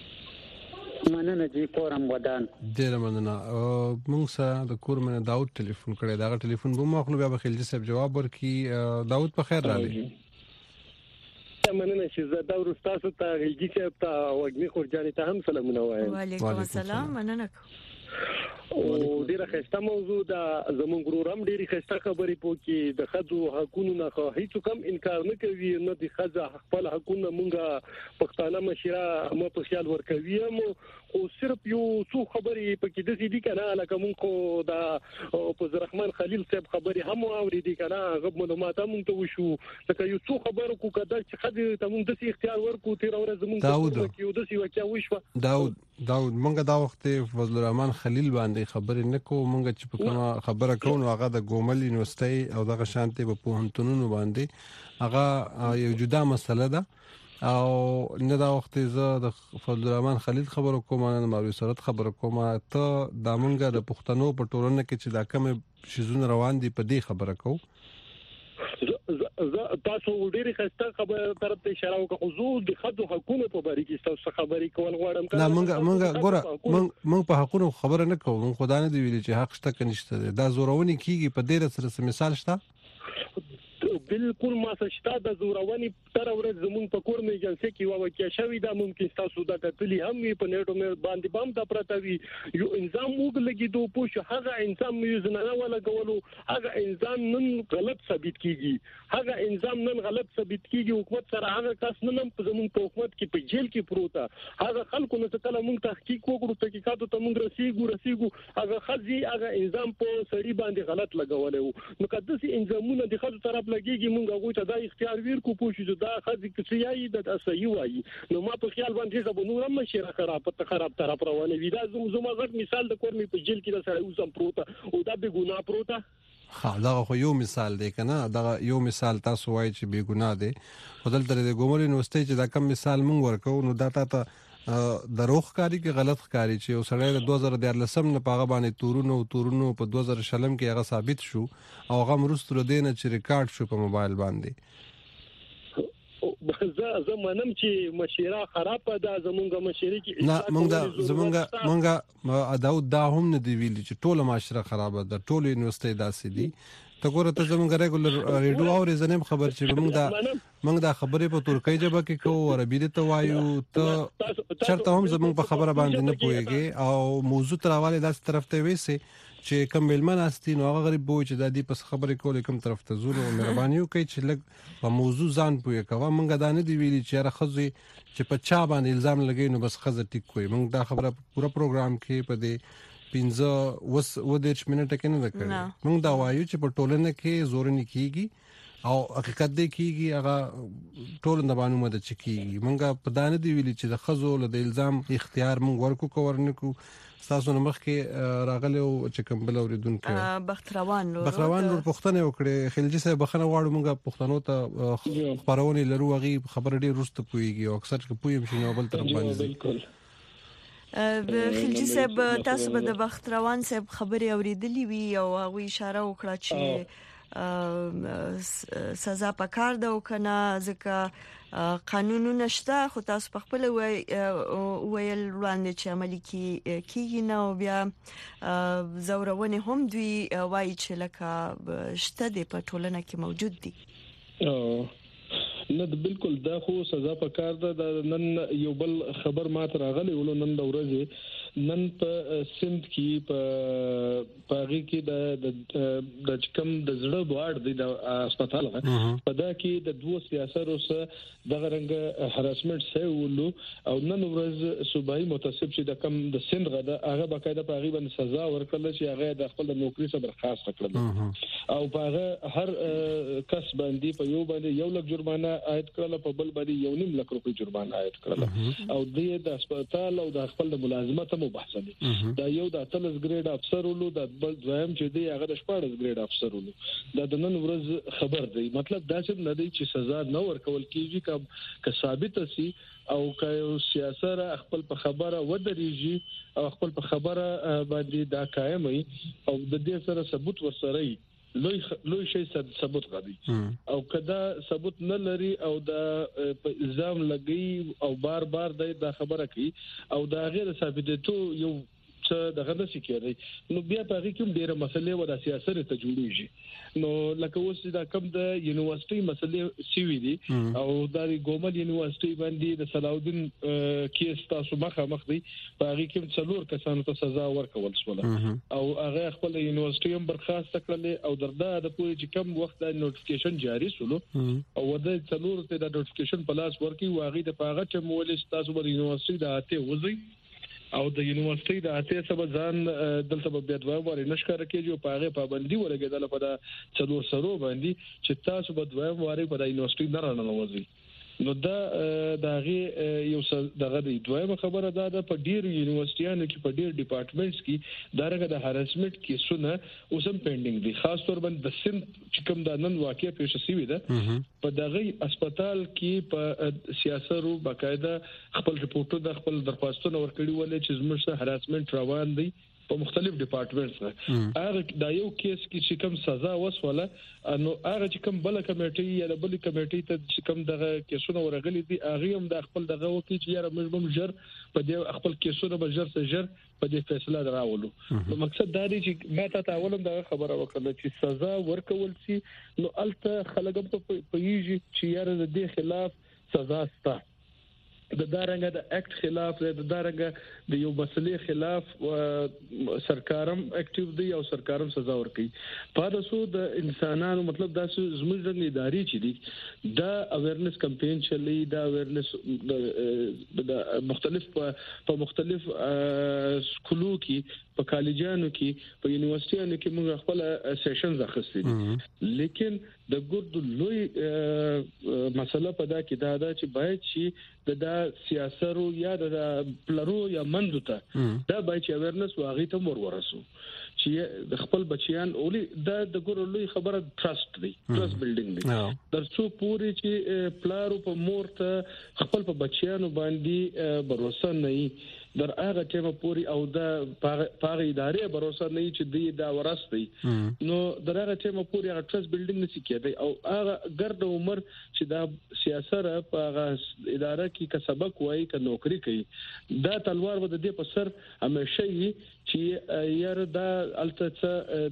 مننه جی کورم ودان. ډېر مننه. موږ سره د کورمن داوود ټلیفون کړی دا ټلیفون به مخ نو بیا بخیل صاحب جواب ورکړي. داوود په خیر راغلی. مننه چې زه دا ورستاسو ته غلجی صاحب ته وګړي خورجاني ته هم سلامونه وایم. وعلیکم السلام مننه. او ډیره خسته موضوع دا زمونږ ګورم ډیره خسته خبرې پوکي د خځو حقوقو نه خو هیڅ کوم انکار نه کوي نه د خځه خپل حقوقونه مونږه پښتانه مشره مو په خیال ورکوي او صرف یو څو خبرې پکې د دې کنه لکه مونږ دا په زرحمان خلیل صاحب خبرې هم اوریدي کنه غو معلومات هم ته وشو لکه یو څو خبرو کو کده چې خځه ته مونږ د اختیار ورکو تیر ورځ زمونږ کې یو د سی وکیا وشو داود مونږ دا وخت فضل الرحمن خلیل باندې خبرې نکو مونږ چې په کومه خبره کوو هغه د ګومل یونیورسيټي او دغه شانتي په پوهنتونونو باندې هغه یو جدا مسله ده او نه دا وخت زه د فضل الرحمن خلیل خبرو کوم نه مولوي سرت خبرو کوم ته د مونږ د پښتنو په ټولنه کې چې دا کوم شیزونه روان دي په دې خبره کوو تاسو ډیره خسته خبره طرف ته اشاره وکړو حضور د خځو حقوقو په اړه کې تاسو خبرې کول غواړم نه مونږ ګوره مونږ په حقوقو خبره نه کوو مونږ خدای نه دی ویلي چې حق شته کنيشته دا زورونی کیږي په ډیره سره مثال شته بالکل ما سشتا د زورونی تر ورځ زمون په کور مې جلسه کې واوکې شوی دا ممکن تاسو دا کتلی هم په نیټو مې باندې بام د پرتاوی یو انسان موږ لګیدو پوه هغه انسان مې زنه ولا غولو هغه انسان نن غلط ثابت کیږي هغه انسان نن غلط ثابت کیږي حکومت سره هغه کس نن په زمون په حکومت کې په جیل کې پروته هغه خلکو نه کله موږ تحقیق وکړو تحقیقاتو ته موږ رسیدو هغه خزي هغه انسان په سړي باندې غلط لګولې نو کله چې انسانونه د خځو طرف لګيږي موږ هغه ته دا اختیار ورکو پوښتنه دا خځې چې یای د صحیح وایي نو ما په خیال باندې چې نور هم شي خراب طرف روانه وي دا زما غټ مثال د کور می په جیل کې د سره اوسم پروته او دا به ګناه پروته دا خو یو مثال دی کنه دا یو مثال تاسو وایي چې بے ګناه دی خدل تر د ګومل یونیورسيټي چې دا کم مثال مونږ ورکو نو دا ته دروغ کاری کې غلط کاری چې وسړی د 2013 نه پاغه باندې تورونو په 2000 کې هغه ثابت شو او هغه مرستو دینه چې ریکارډ شو په موبایل باندې زه منم چې مشیره خراب ده زمونږه مشیره کې نه مونږه داود دا هم نه دی ویلي چې ټوله معاشره خراب ده ټوله یونیورسيټي داسې دي ته ګوره ته زمونږ ریګولر ریډیو او رزنیم خبر چې مونږ دا خبرې په ترکی ژبه کې کوو عربي ته وایو ته چرته هم زمونږ په خبره باندې نه پوهیږي او موضوع تر حواله داسې طرف ته وېسي چې کوم ملمن استي نو هغه غریب وای چې د دې پس خبرې کولې کوم طرف ته زور او مهرباني وکړي چې لږ په موضوع ځان پوهه کوه مونږ دا نه دی ویلي چې راخذي چې په چا باندې الزام لګي نو بس خزه ټیک کوي مونږ دا خبره پورا پروګرام کې په دې 15 منټه کې نه کړی مونږ دا وایو چې په ټولنه کې زور نه کیږي او حقیقت دې کیږي هغه ټول نه باندې مده چکیږي مونږ په دانه دی ویلي چې د خزو له الزام اختیار مونږ ورکو کورنکو تاسو نو مخکې راغلی او چې کوم بل اوریدونکو بختروان نور پښتنه وکړي خلجی صاحب بخنه واړو مونږه پښتنو ته خبرونه لرو غي خبر ډیر رسته پويږي او اکثر کې پویم شي نو بل طرف باندې بالکل خلجی صاحب تاسو به د بختروان صاحب خبري اوریدلی وی او هغه اشاره وکړه چې سزا پکار ده او کنه ځکه قانونونه شته خو تاسو په خپل ویل وړاندې چې عملي کیږي نو بیا زورونه هم دوی وایي چې لکه شته د په ټولنه کې موجود دي نه بالکل دا خو سزا پکار ده نن یو بل خبر ماته راغلی ولو نن د ورځې نن په سند کې په هغه کې د کم د زړه بوارد د هسپتال په دا کې د دوه سیاسرو سره د رنګ هراسمنت سوي ولو او نن ورځ صوبایي متاسب چې د کم د سند غده هغه باقاعده په هغه باندې سزا ورکړل چې هغه د خپل نوکری سره برخاست کړل او په هغه هر کس باندې په یو باندې 1 لک جرمانه عاید کړل په بل باندې 1.5 لک روپۍ جرمانه عاید کړل او د هسپتال او د خپل ملازمت مو بحثني دا یو د 30 ګریډ افسر ولو د بل دویم چې دی هغه د 14 ګریډ افسر ولو دا د نن ورځ خبر دی مطلب دا چې نه دی چې سزا نه ورکول کیږي که ثابت سي او که یو سیاست خپل په خبره ودرېږي او خپل په خبره باندې دا قائم وي او د دې سره ثبوت ورسره لوی شي ثبوت غدي او کدا ثبوت نه لري او دا الزام لګي او بار دا خبره کوي او دا غیر ثابتېتو یو څه دغه د سکیری نو بیا په هغه کې ډیره مسلې و د سیاست ته جوړیږي نو لکه اوس دا کم د یونیورسيټي مسلې سی وی دي او د ګومل یونیورسيټي باندې د صلاح الدین کیس تاسو مخ دی په هغه کې څلور کسانو ته سزا ورکول شوه او هغه خپل یونیورسيټي هم برخاست کړل او دردا د پوری چې کم وخت د نوټیفیکیشن جاری شول او د څلور ته د نوټیفیکیشن پلاس ورکی واغې د پاغه چې مولې تاسو د یونیورسيټي د اته وځي او د یونیورسيټي د اته سبب ځان دلته په بیا دوه واره نشکره کېږي او پاغه پابندي ولګیدل په د څلور سرو باندې چې تاسو په دوه واره په د یونیورسيټي نه راننوځي نو دا دغه یو دغه د دویمه خبره ده په ډیر یونیورسيټیانو کې په ډیر ډپارټمنټس کې دغه د هراسمنت کیسونه اوسم پینډینګ دي خاص تور باندې د سند چې کوم د نن واقعي پیښه شوې ده په دغه هسپتال کې په سیاسترو باقاعده خپل رپورټونه خپل درخواستونه ورکړي ولې چې زموږ هراسمنت روان دي په مختلف ډپارټمنټس هغه دا یو کیس کې چې کوم سزا وسوله نو هغه چې کوم بل کمیټي یا د بل کمیټي ته چې کوم دغه کیسونه ورغلي دي هغه هم د خپل دغه وکي چې یاره موږ هم جر په دې خپل کیسونه به جر په دې فیصله دراولو نو مقصد دا دی چې ما ته اولم دغه خبره وکړه چې سزا ورکول شي نو الته خلک په یږي چې یاره د دې خلاف سزا ستا د دارنګه د اکټ خلاف د دارنګه د یو مسلې خلاف سرکارم اکټیو دی او سرکارم سزا ورکړي په تاسو د انسانانو مطلب دا زموږ د ادارې چې دي دا اویرنس کمپاین چلی دا اویرنس د مختلف په مختلف سکولو کې په کالجانو کې په یونیورسيټیانو کې موږ خپل سیشنز اخیستي دي لیکن د ګرد لوی مسله په دا کې دا چې باید چې د سیاسترو یا د پلرو یا مندو ته دا باید چې اویرنس واغې ته مور ورسو چې د خپل بچیان اولي د ګور لوی خبره ټرست دی ټرست بیلډینګ دی درڅو پوری چې پلارو په مور ته خپل په بچیانو باندې باور نه در هغه ټیمه پوری او د پاره ادارې باور نه چې دی دا ورسته نو در هغه ټیمه پوری هغه ټرست بیلډینګ نشي کېدی او هغه ګرد عمر چې دا سیاست په هغه اداره کې کا سبق وایي کا نوکری کوي دا تلوار و د دې په سر همیشه چې یار دا الته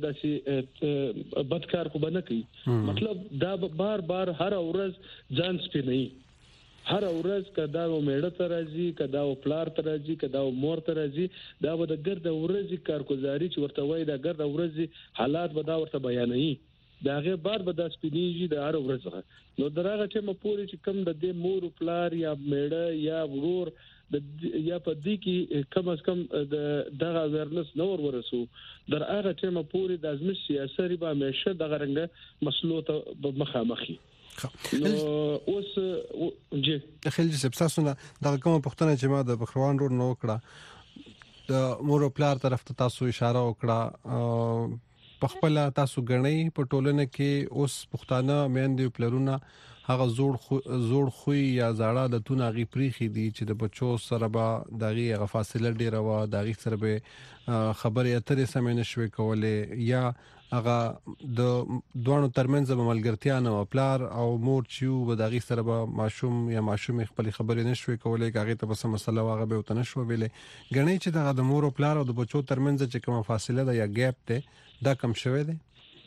د بدکار خو بنه کوي مطلب دا بار هر ورځ ځان سپینای هر ورځ کدا و میړه ته راځي کدا و پلار ته راځي کدا و مور ته راځي دا به د ګرد ورځي کارګزاري چې ورته وای دا ګرد ورځي حالات به دا ورته بیانوي دا غیر بار به د سپینیږي د هر ورځ نو دراغه چې مپوري چې کم د دې مور پلار یا میړه یا ورور یا په دې کې کم از کم دغه اویرنس نور ورسو در هغه چې مپوري د ازمه سیاسي به همیشه دغه رنګه مسلوط به مخامخي نو اوس چې خلک چې تاسو نه دا کومه پښتنه چې ما د بخروان روډ نو کړه د مور پلار طرف ته تاسو اشاره وکړه په خپل تاسو غنۍ په ټولنه کې اوس پښتانه میندې پلرونه هغه زوړ خوې یا زاړه د تون غي پریخي دي چې د بچو سره به دغه غفاصله ډیره و دغه سره به خبرې اترې سمې نشوي کولې یا هغه د دوانو ترمنځ به ملګرتیا نه پلار او مور چې و دغه سره به ماشوم یا ماشوم خپل خبرې نشوي کولې هغه ته بس مسله واغه به وته نشو ویلې غنۍ چې دغه د مور او پلار او د بچو ترمنځ چې کومه فاصله ده یا ګیپ ده دا کم شوی دی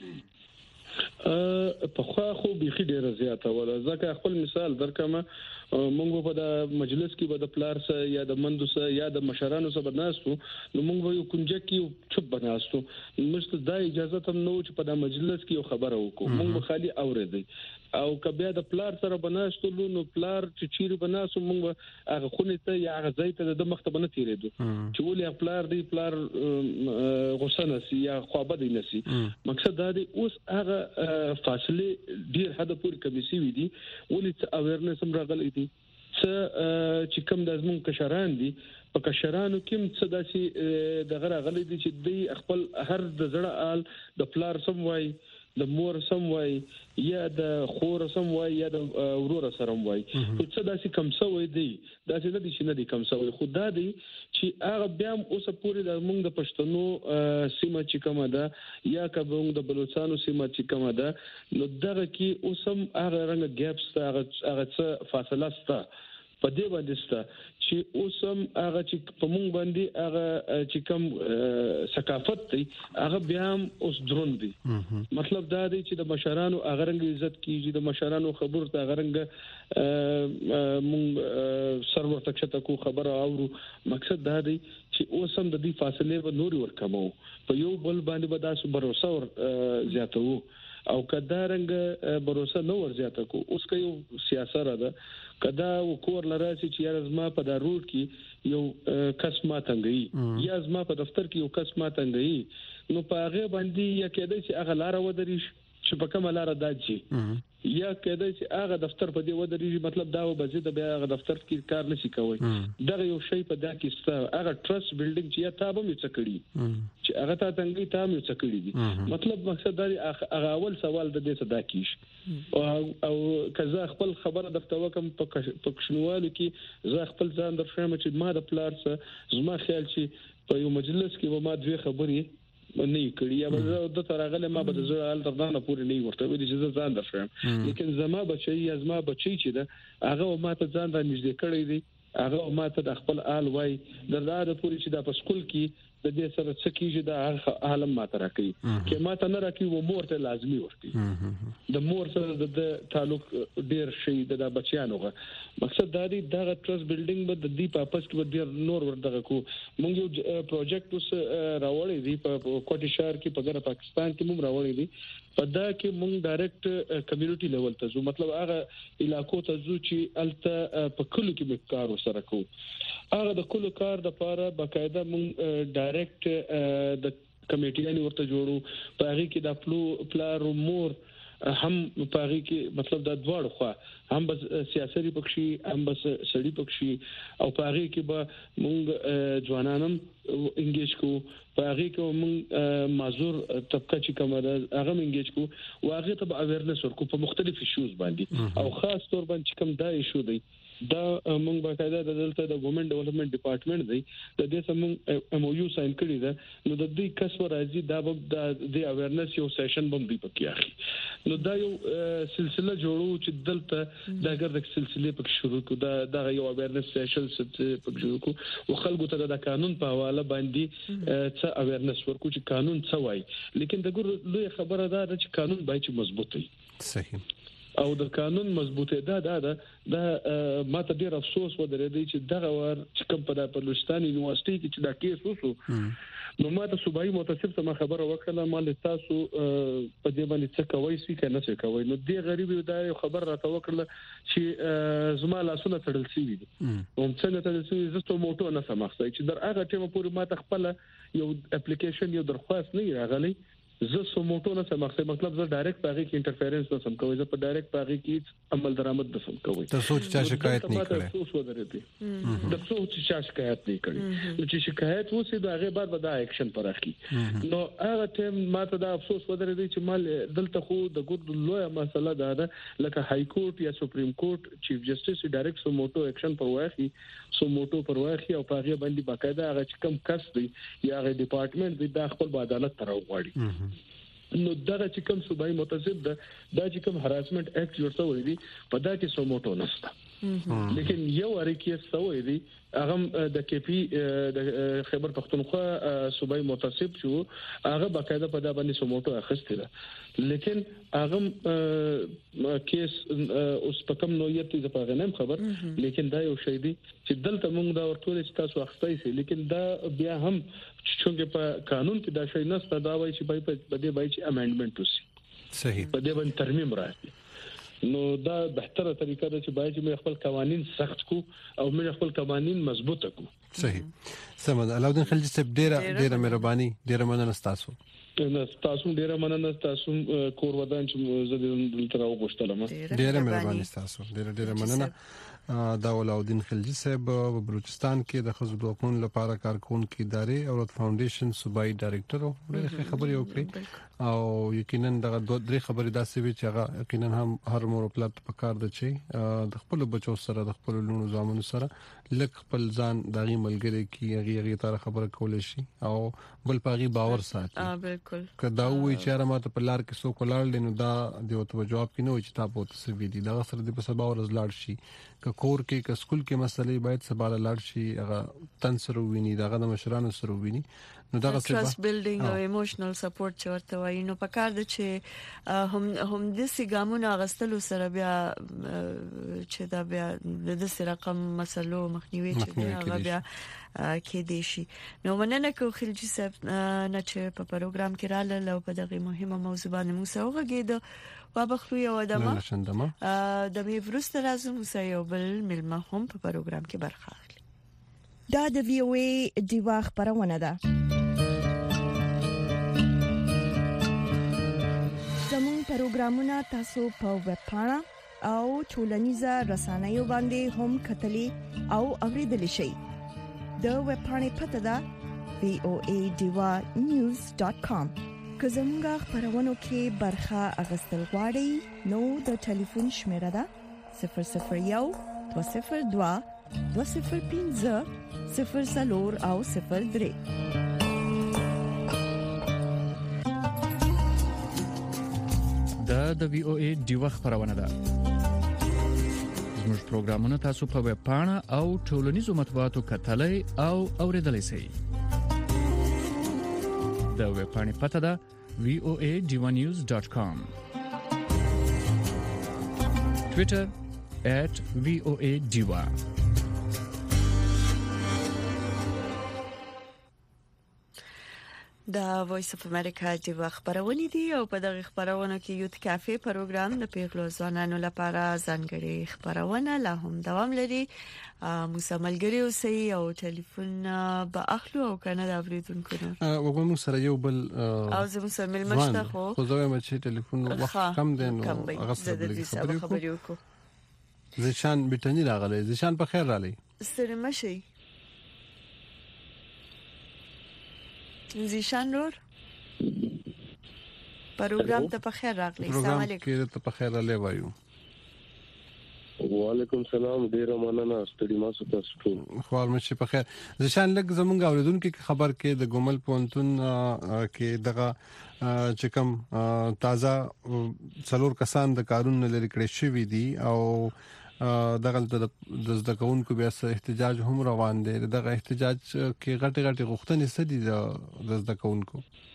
په خو بيخي ډیره زیاته ولا ځکه خپل مثال درکمه مونږ په د مجلس کې به د پلار سره یا د مندو سره یا د مشرانو سره بناستو نو مونږ یو کنجک کې چوپ بناستو مست د اجازه تم نو چې په د مجلس کې خبره وکړو مونږ خالي اورېدل او کبه د پلار سره بناستو نو پلار چې چیرې بناسو مونږ هغه خونې ته یا هغه ځای ته د مخ ته بنه تیرېدو چې ولې پلار دی پلار غوسه نسی یا خوابه دی نسی مقصد دا دی اوس هغه فاصله ډیر حد پورې کمی سي وي دي ولې اویرنس هم راغلي دي چې کوم د زمون کشران دي په کشرانو کې څه داسي د غره غلي دي چې دی خپل هر د زړه آل د پلار سم وای د مور سم وای یا د خور سم وای یا د ورور سره وای څه داسي کم سوې دی داسي نه دي چې نه دي کم سوې خدا دی چې هغه بیا اوس پورې د موږ د پښتنو سیمه چې کومه ده یا کوم د بلوچستان سیمه چې کومه ده نو دغه کې اوسم هغه رنګ ګیپس هغه څه فاصله سته په دې باندې ستا چې اوسم هغه چې په مونږ باندې هغه چې کوم ثقافت دی هغه بیا هم اوس درون دی. مطلب دا دی چې د مشرانو هغه رنګ عزت کیږي، د مشرانو خبرو ته هغه رنګ مونږ سرور تکشته کو خبره اورو. مقصد دا دی چې اوسم د دې فاصله به نور ورکمو، په یو بل باندې به تاسو باور زیاتو او کدا رنګ باور نو ور زیاته کو. اوس که یو سیاست را ده کدا وکور لراسي چې یار زما په دا روټ کې یو کس ما تنګي یا زما په دفتر کې یو کس ما تنګي، نو په هغه باندې یا کېدای چې هغه لار ودرې چې په کومه لار داجي یا کېدای چې هغه دفتر په دې ودرې، مطلب دا و به د بیا هغه دفتر کې کار نشي کوي. دغه یو شی په دا کې ست هغه ټرست بلډینګ چې یا تابو مې څکړي چې هغه تا تنګي تا مې څکړي دي. مطلب مقصد دا هغه اول سوال د دې صدا کیش او کزا خپل خبره دفتر وکم په کښنوالو کې زه خپل ځان درښم چې ما د پلار سره زما خیال چې په یو مجلس کې ما دوه خبرې نه کړی یا د ترغله ما به زړه ال تردانه پورې نه ورته ویل چې زه ځان درښم، لیکن زما بچي یا زما بچي چې ده هغه ما ته ځان را نږدې کړی دی، هغه ما ته د خپل آل وای دردا پورې چې د په سکول کې د دې سره څه کیږي د عالم ما ته راکې کې ما ته نه راکې و مور ته لازمي ورته د مور سره د تعلق ډیر شي د بچیانوغه. مقصد دا دی دغه ټرست بلډینګ به د دې په پاس کې ډیر نور ورته کو. مونږ یو پروجیکټ اوس راوړی دی په کوټی شهر کې په ګره پاکستان کې مونږ راوړی دی. په دا کې مونږ ډایرکټ کمیونټي لیول ته زو، مطلب هغه علاقو ته زو چې الته په کلو کې کار وسره کو. هغه د کلو کار د لپاره باقاعده مونږ ډایرکټ د کمیټیانو ورته جوړو، په هغه کې د پلار مور هم په هغه کې مطلب د دواړو خوا هم بس سیاسي پکشي هم بس سړي پکشي او په هغه کې به مونږ ځوانانم انګیج کو، په هغه کې مونږ معذور طبقه چې کومه هغه انګیج کو او هغه ته اویرنس ورکو په مختلف ایشوز باندې او خاص تور باندې کوم دا ایشو دی دا مونږ باقاعده د دلته د ګورنمنت ډیولپمنٹ ډپارټمنټ دی د دې سم ام او یو ساين کړی دا، نو د دې کسب راځي دا د اویرنس یو سیشن بم دی پکې اخی. نو دا یو سلسله جوړو چې دلته دا ګرځک سلسله پکې شروع کو، دا یو اویرنس سیشن پکې شروع کو او خلکو ته د قانون په حواله باندې څه اویرنس ورکو چې قانون څه وایي. لیکن د ګور لوی خبره ده چې قانون باید چې مضبوط وي. صحیح. او د قانون مضبوطه دا ما ته ډیر افسوس ودرېدی چې دغه ور چې کوم په بلوچستان یونیورسيټي کې چې دا کیس وشو، نو ما ته صوبایي متاسف ته خبره وکړه مال تاسو په دې باندې څه کوي سي کنه څه کوي. نو دې غریب دا خبر راته وکړه چې زما لاسونه تړل شي دي او څنګه تړل شي زه موټو نه سمخته چې در هغه ټیم پورې ما ته خپل یو اپلیکیشن یو درخواست نه راغلی، زه سموټو نه سمخته، مطلب زه ډایرکټ پاغي کې انټرفیرنس نه سم کوي، زه په ډایرکټ پاغي کې عمل درآمد نه سم کوي. ته سوچ چې شکایت نه کړي د سوچ چې شکایت نه کړي نو چې شکایت وسی دا هغه بعد دا اکشن پر اخلي. نو هغه ټیم ماته دا افسوس ودرېدی چې مال دلته خو د ګورد لوی مسله ده لکه های کورټ یا سپریم کورټ چیف جسټس ډایرکټ سموټو اکشن پر واخلي، سموټو پر واخلي او پاغي باندې باقاعده هغه چې کم کس دی یا هغه ډپارټمنټ دی د خپل عدالت تر وغواړي. نو دا چې کوم صوبایي متعصب ده دا چې کوم هراسمنت اکټ جوړ شوی دی په دا کې سموټو نشته، لیکن یو اړیکې سوې دي هغه د کې پی د خیبر پختونخوا صوبایي متعصب شو هغه باقاعده په دا باندې سموټو اخیسته ده، لیکن هغه کیس اوس په کوم نوعیت ته په غنم خبر، لیکن دا یو شی دی چې دلته موږ دا ورته چې تاسو اخستای سي، لیکن دا بیا هم چې په قانون کې دا شی نشته دا وایي چې په دې وایي چې امندمنت وسی صحیح په دې باندې ترمیم راځي. نو دا بهتره طریقه ده چې باید موږ خپل قوانين سخت کو او موږ خپل قوانين مضبوطه کو. صحیح. سمد علاؤالدین خلجی صاحب ډیره مهرباني، ډیره مننه تاسو. تاسو ډیره مننه تاسو کور ودان چې زه دلته راوغښتلم. ډیره مهرباني تاسو، ډیره مننه. دا علاؤالدین خلجی صاحب په بلوچستان کې د خزو د حقوقو لپاره کارکونکو ادارې او فاونډیشن صوبایي ډایریکټر او ډېر خبرې وکړي او یقینا دغه درې خبرې داسې وي چې هغه یقینا هم هر مور پلات په کار د چي د خپل بچو سره د خپل لونو زامنو سره لک خپل ځان دغه ملګری کې هغه تر خبره کول شي او بل پاغي باور ساتي بالکل کدا وی چې را ماته په لار کې سو کولال نو دا د تو جواب کې نه و چې تاسو ته سوي دي دا سره د په سبا ورځ لاړ شي ک کور کې ک سکول کې مسلې باید سبا لاړ شي هغه تنسر ویني دغه د مشرانو سره ویني نو دا ټرست بیلډینګ او ایموشنل سپورټ چورته وایي نو پکار د چې هم د سیګامونو غستلو سره بیا چې دا بیا د رقم مسلو مخنیوي چې هغه بیا کې دي شي نو مننه کو خلجی صاحب نه چې په پروګرام کې رااله او په دغه مهمه موضوع باندې مو سره وغږیدو وابخلو یو ادمه د میورست راځو مو سره یو بل ملما هم په پروګرام کې برخه اخلي دا د وی او ای دیوا خبرونه ده پروګرامونه تاسو په ویب پاڼه او ټولنیزه رسنیو باندې هم کتلی او اوریدلی شئ د ویب پاڼې پته ده voadivanews.com که زموږه خبرونو کې برخه اغستل غواړئ نو د ټلیفون شمیره ده 001 202 205 0 او 03 د وی او ای دیوا خبرونه ده زموږ پروګرامونه تاسو په ویب پاڼه او ټولنیزو مطبوعاتو کتلای او اوریدلای شئ د ویب پاڼې پته ده voadivanews.com Twitter @voadiva د وایس اف امریکا د خبرونه دي او په دغه خبرونه کې یوت کافي پروګرام د پیغلو ځوانانو لپاره ځانګړي خبرونه لا هم دوام لري موسی ملګری اوسئ او ټلیفون به اخلو او کنه دا اوریدونکو نه وګورم سره یو بل او زموږ سره ملمشته خو زه چې ټلیفون وخت کم دی نو هغه سره خبرې وکړو زشان بټنی راغلی زشان په خیر رالی ستړي مشي زیشان نور پروګرام ته په خیر راغلی السلام علیکم کې ته په خیر رالی وایو وعلیکم سلام ډیر مننه ستړي ماسو تاسو ټول خو مشه په خیر زشان لګ زمونږ اوریدونکو کې خبر کې د ګومل پونتون کې دغه چې کوم تازه څلور کسان د قانون لري کړی شوی دي او دغه د زدکونکو بیا سره احتجاج هم روان دي دغه احتجاج کې غټي غوښتنې سدي د زدکونکو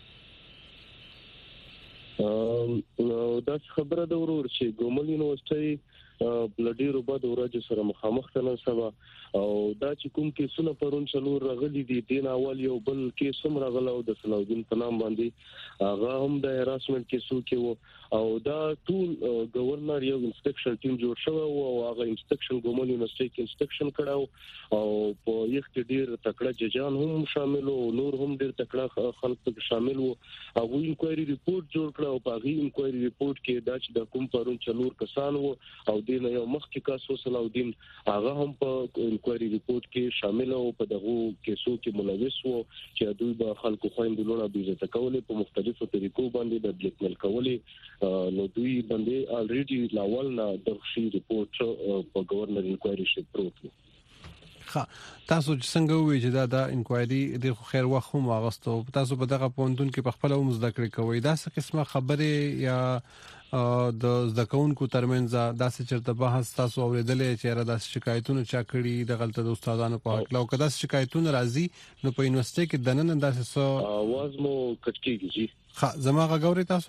دا خبره د ورور چې ګومل یونیورسيټي بلډي روبا د ورځ سره مخامخ کړل سبا او دا چې کوم کیسونه پرون چلور راغلي دي دین اول یو بل کیس هم راغله او د صلاحالدین په نام باندې هغه هم د هراسمنت کیسو کې وو او دا ټول گورنر یو انسپیکشن ټیم جوړ شو او هغه انسپیکشن ګومل یونیورسيټي کې انسپیکشن کړو او په یو کې ډیر تکړه ججان هم شامل او نور هم ډیر تکړه خلک شامل وو هغه انکوایري ریپورت جوړ کړ او په هغه انکوایري ریپورت کې دا چې د کوم پرون چلور کسان وو او دین یو مخکې کاسو صلاحالدین هغه هم په انکوایري ریپورت کې شامل او په دغه کیسو کې ملوث وو چې دوی به خلکو خويندلونه د عزت کولې په مختلفو طریقو باندې د بلیک میل کولې نو دوی باندې الریډي لاول نه د شي ریپورت په گورنر انکوایري شي پروت تاسو څنګه وی چې دا انکوایري د خیر وخت هم واغستو تاسو په دغه پوندون کې په خپل مذاکره کوي دا څه قسمه خبره یا د زدکونکو ترمنځ داسې چرته بحث تاسو اوریدلې چې را داسې شکایتونه چا کړي د غلطه د استادانو په حق لو کدا شکایتونه راځي نو په یونیورسيټي کې دنن داسې سو आवाज مو کټکیږي زما غوړې تاسو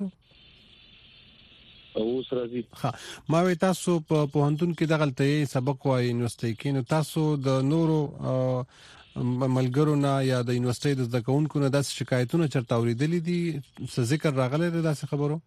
او سره دي ما وی تاسو په پوهنتون کې د غلطۍ سبق وای یونیورسيټي کې نو تاسو د نورو ملګرو نه یا د یونیورسيټي د زدکونکو نه داسې شکایتونه چرته اوریدلې دي څه ذکر راغلی داسې خبرو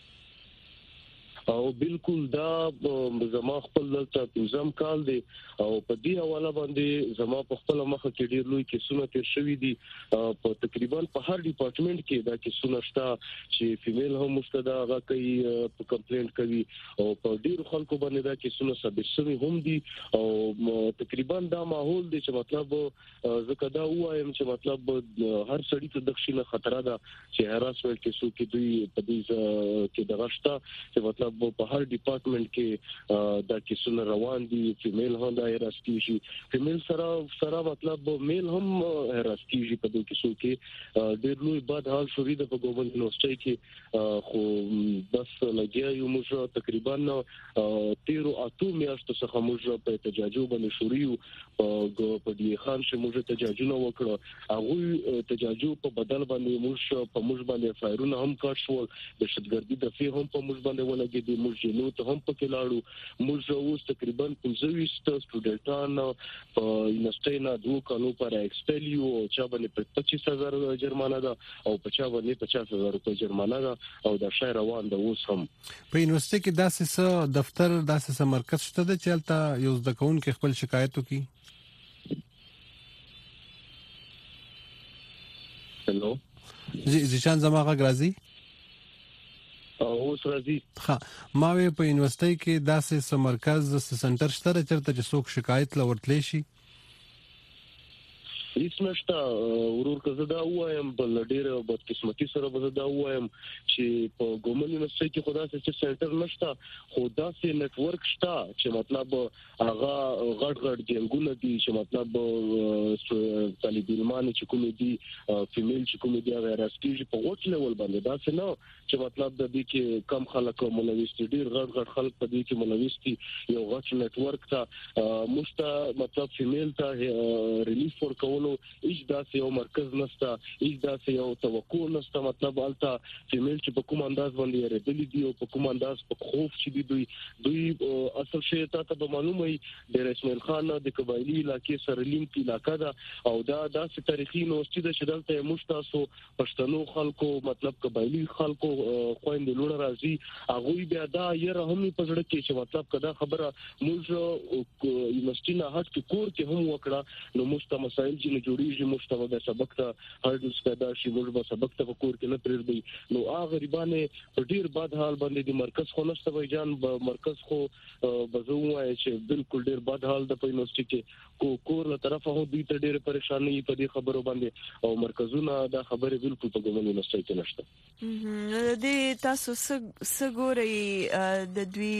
او بالکل دا زما خپل دلته تنظیم کال دی او په دې حواله باندې زما په خپل مخه کې ډیر لوی کیسونه تیر شوی دي په تقریبا په هر ډپارټمنټ کې دا کیسونه شته چې فیمیل هم مستدا هغه کوي په کمپلینټ کوي او په ډیر خلکو باندې دا کیسونه سبسمي هم دي او تقریبا دا ماحول دی چې مطلب زکه دا وایم چې مطلب هر سړی ته د خښینه خطر ده چې هراسمنت کیسو کې دوی په دې کې دغه شته چې مطلب مطلب په هر ډپارټمنټ کې دا کیسونه روان دي فیمیل هم دا هراسکیږي فیمیل سره مطلب میل هم هراسکیږي په دې کیسو کې ډېر لوی بد حال شوري د ګورنمنت یونیورسيټي کې خو بس لګیا یو موږ تقریبا 13 میاشتو څخه موږ په احتجاجو باندې شوري په دې خان چې موږ احتجاجونه وکړو هغه احتجاجو په بدل باندې موږ باندې فایرونه هم کار شو د شتګردي د فی هم په موږ باندې ولګي د موږ جنو ته هم پکې لاړو موږ اوس تقریبا 25 سټوډنټان په یونیورسيټي نه 2 کالو پر ایکسپیلیو چا باندې 25000 جرمانه ده او په چا باندې 50000 روپۍ جرمانه ده او د شای روان ده اوس هم په یونیورسيټي کې داسې دفتر داسې مرکز شته چې چلته یو ځکون کې خپل شکایت وکړي هلو ځان زماغه غرازي اوس راځي ها ما په یونیورسيټي کې داسې مرکز سنټر شته چې څوک شکایت لورتلی شي هیڅ نشته ورور که زه دا وایم بل ډېر بدقسمتي سره به دا وایم چې په ګورنمنت یونیورسيټي کې خدا څه سنټر نشته خو دا سي نت ورک شته چې مطلب هغه غټ جنګونه دي چې مطلب طالب علمان چې کوم دي فیمیل چې کوم دي هغه راستيږي په وټ لیول باندې دا څه نو چې مطلب د دې کې کم خلک مولويستي ډېر غټ خلک په دې کې مولويستي یو غټ نت ورک ته مشته مطلب فیمیل ته ریلیف ورکول هیڅ داسې یو مرکز نشته هیڅ داسې یو توقع نشته مطلب الته فیمیل چې په کوم انداز باندې ریډلی دی او په کوم انداز په خوف چې دوی اصل شی ته به معلومه وي د رسمل خان د قبایلی علاقې سره لینک علاقہ ده او دا داسې تاریخي یونیورسيټي ده چې دلته مشتاسو پښتنو خلکو مطلب قبایلی خلکو خويندې لور راځي هغه بیا دا یره هم په ځړ کې چې مطلب کدا خبره موږ یونیورسيټي نه هټ کې کور کې هم وکړه نو مشته مسائل چې جوړیږي مشته د سبق ته هرډز پیدا شي موږ به سبق ته کور کې نه پرېږدي نو هغه غریبانه په ډیر بد حال باندې د مرکز خو نشته وای جان مرکز خو بزوای چې بالکل ډیر بد حال د یونیورسيټي کې کور له طرفه هو دوی ته ډیر پریشانی په دې خبرو باندې او مرکزونه دا خبره بالکل په ګورنمنت یونیورسيټي کې نشته د تاسو سګوري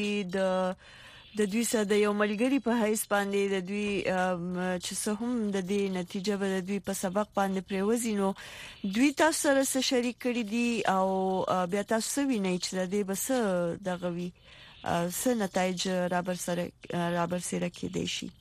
د دوی سره د یو ملګری په حیث باندې د دوی چې څه هم د دې نتیجه به د دوی په سبق باندې پریوزي نو دوی تاسو سره څه شریک کړی دي او بیا تاسو وینئ چې د دې بس دغه وی څه نتایج رابر سره کې دي شي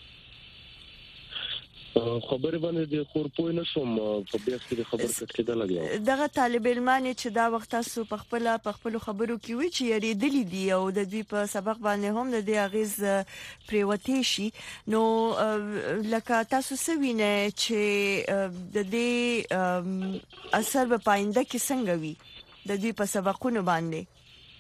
خبره باندې د خورپوی نشم په بیاس کې خبر کړه لګیا دغه طالب علمان چې دا وخت تاسو په خپل خبرو کې وی چې یریدلی دي او د دوی په سبق باندې هم د دې اغیز پریوتی شي نو لکه تاسو سوینه چې د دې اثر په پاینده کې څنګه وي د دوی په سبقونو باندې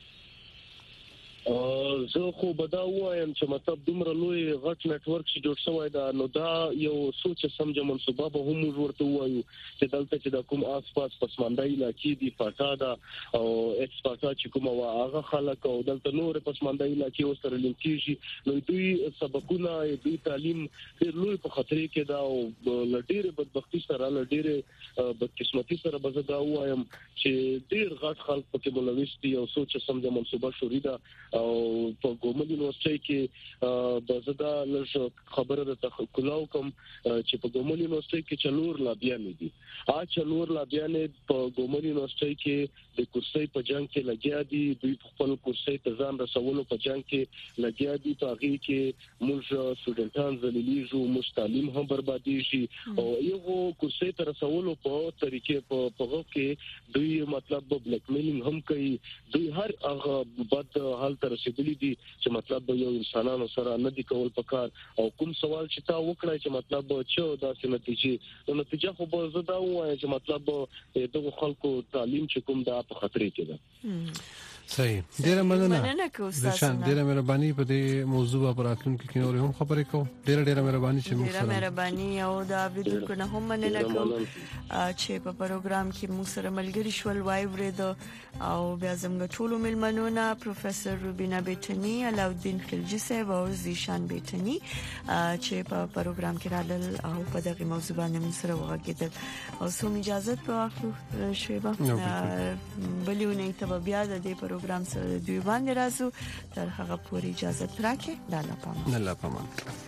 زه خو بدا وایم چې مطلب دومره لوی غټ نت ورک چې جوړ شوی دا نو دا یو سوچ سمجه منصوبه به هم ورته وایو چې دلته چې د کوم آس پاس پسماندای علاقې دي فاټا دا او ایکس فاټا چې کوم واغه خلک او دلته نور پسماندای علاقې وسره لینکېږي نو دوی سبقونه دوی تعلیم ډېر لوی په خطر کې دا او لډېر بدبختی سره لډېر بدقسمتي سره به دا وایم چې ډېر غټ خلک په مولويستي او سوچ سمجه منصوبه شوري دا او په ګورنمنت یونیورسيټي کې بزدا لږ خبره د تخکلاو کوم چې په ګورنمنت یونیورسيټي کې چلور لا بیان دي چلور لا بیان په ګورنمنت یونیورسيټي کې د کرسي په جنگ کې لګیا دي دوی خپل کرسي ته ځان رسولو په جنگ کې لګیا دي په هغه کې موږ سټوډنټان ذلیلیږو موږ تعلیم هم برباديږي او یو کرسي ته رسولو په طریقې په هغه کې دوی مطلب بلیک میلینګ هم کوي دوی هر هغه بد حال ته رسیدلی دي چې مطلب یو انسانانو سره نه دي کول پکار او کوم سوال چې تا وکړای چې مطلب چې دا څه نتیجه خو به زه دا وایم چې مطلب دغه خلکو تعلیم چې کوم دا په خطر کې ده صحیح ډیره مننه ځان ډیره مهرباني په دې موضوع پر اتلونکو کې نور هم خبرې کوم ډیره مهرباني چې موږ سره مهرباني او دا ویډیو کو نه هم مننه کوم چې په پروګرام کې موږ سره ملګری شول وای ورید او بیا زموږ ټولو ملمنونه پروفیسور روبینا بیٹنی علاءالدین خلجی صاحب او زیشان بیٹنی چې په پروګرام کې رالل او په دغه موضوع باندې موږ سره وغږیدل او سم اجازه په واخلو شیبه بلونه ته بیا د دې پروګرام سره دوی باندې راځو تر هغه پورې اجازه تراکه الله پامان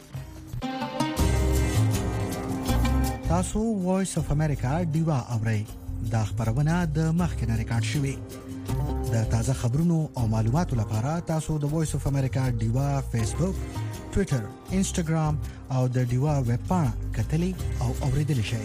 تاسو وایس اف امریکا دیوا اورئ دا خبرونه د مخکنه ریکارډ شوې د تازه خبرونو او معلوماتو لپاره تاسو د وایس اف امریکا دیوا فیسبوک ټوئیټر انسټاګرام او د دیوا ویب پاڼه کتلې او اوریدل شئ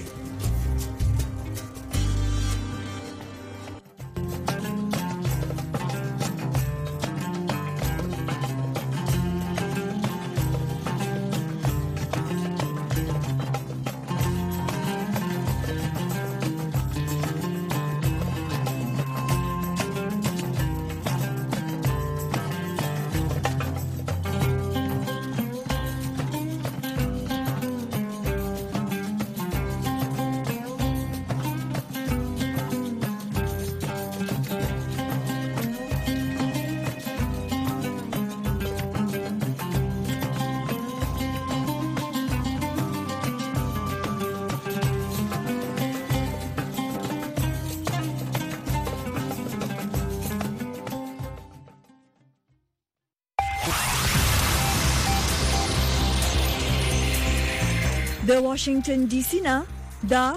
د واشنگټن ډي سي نه دا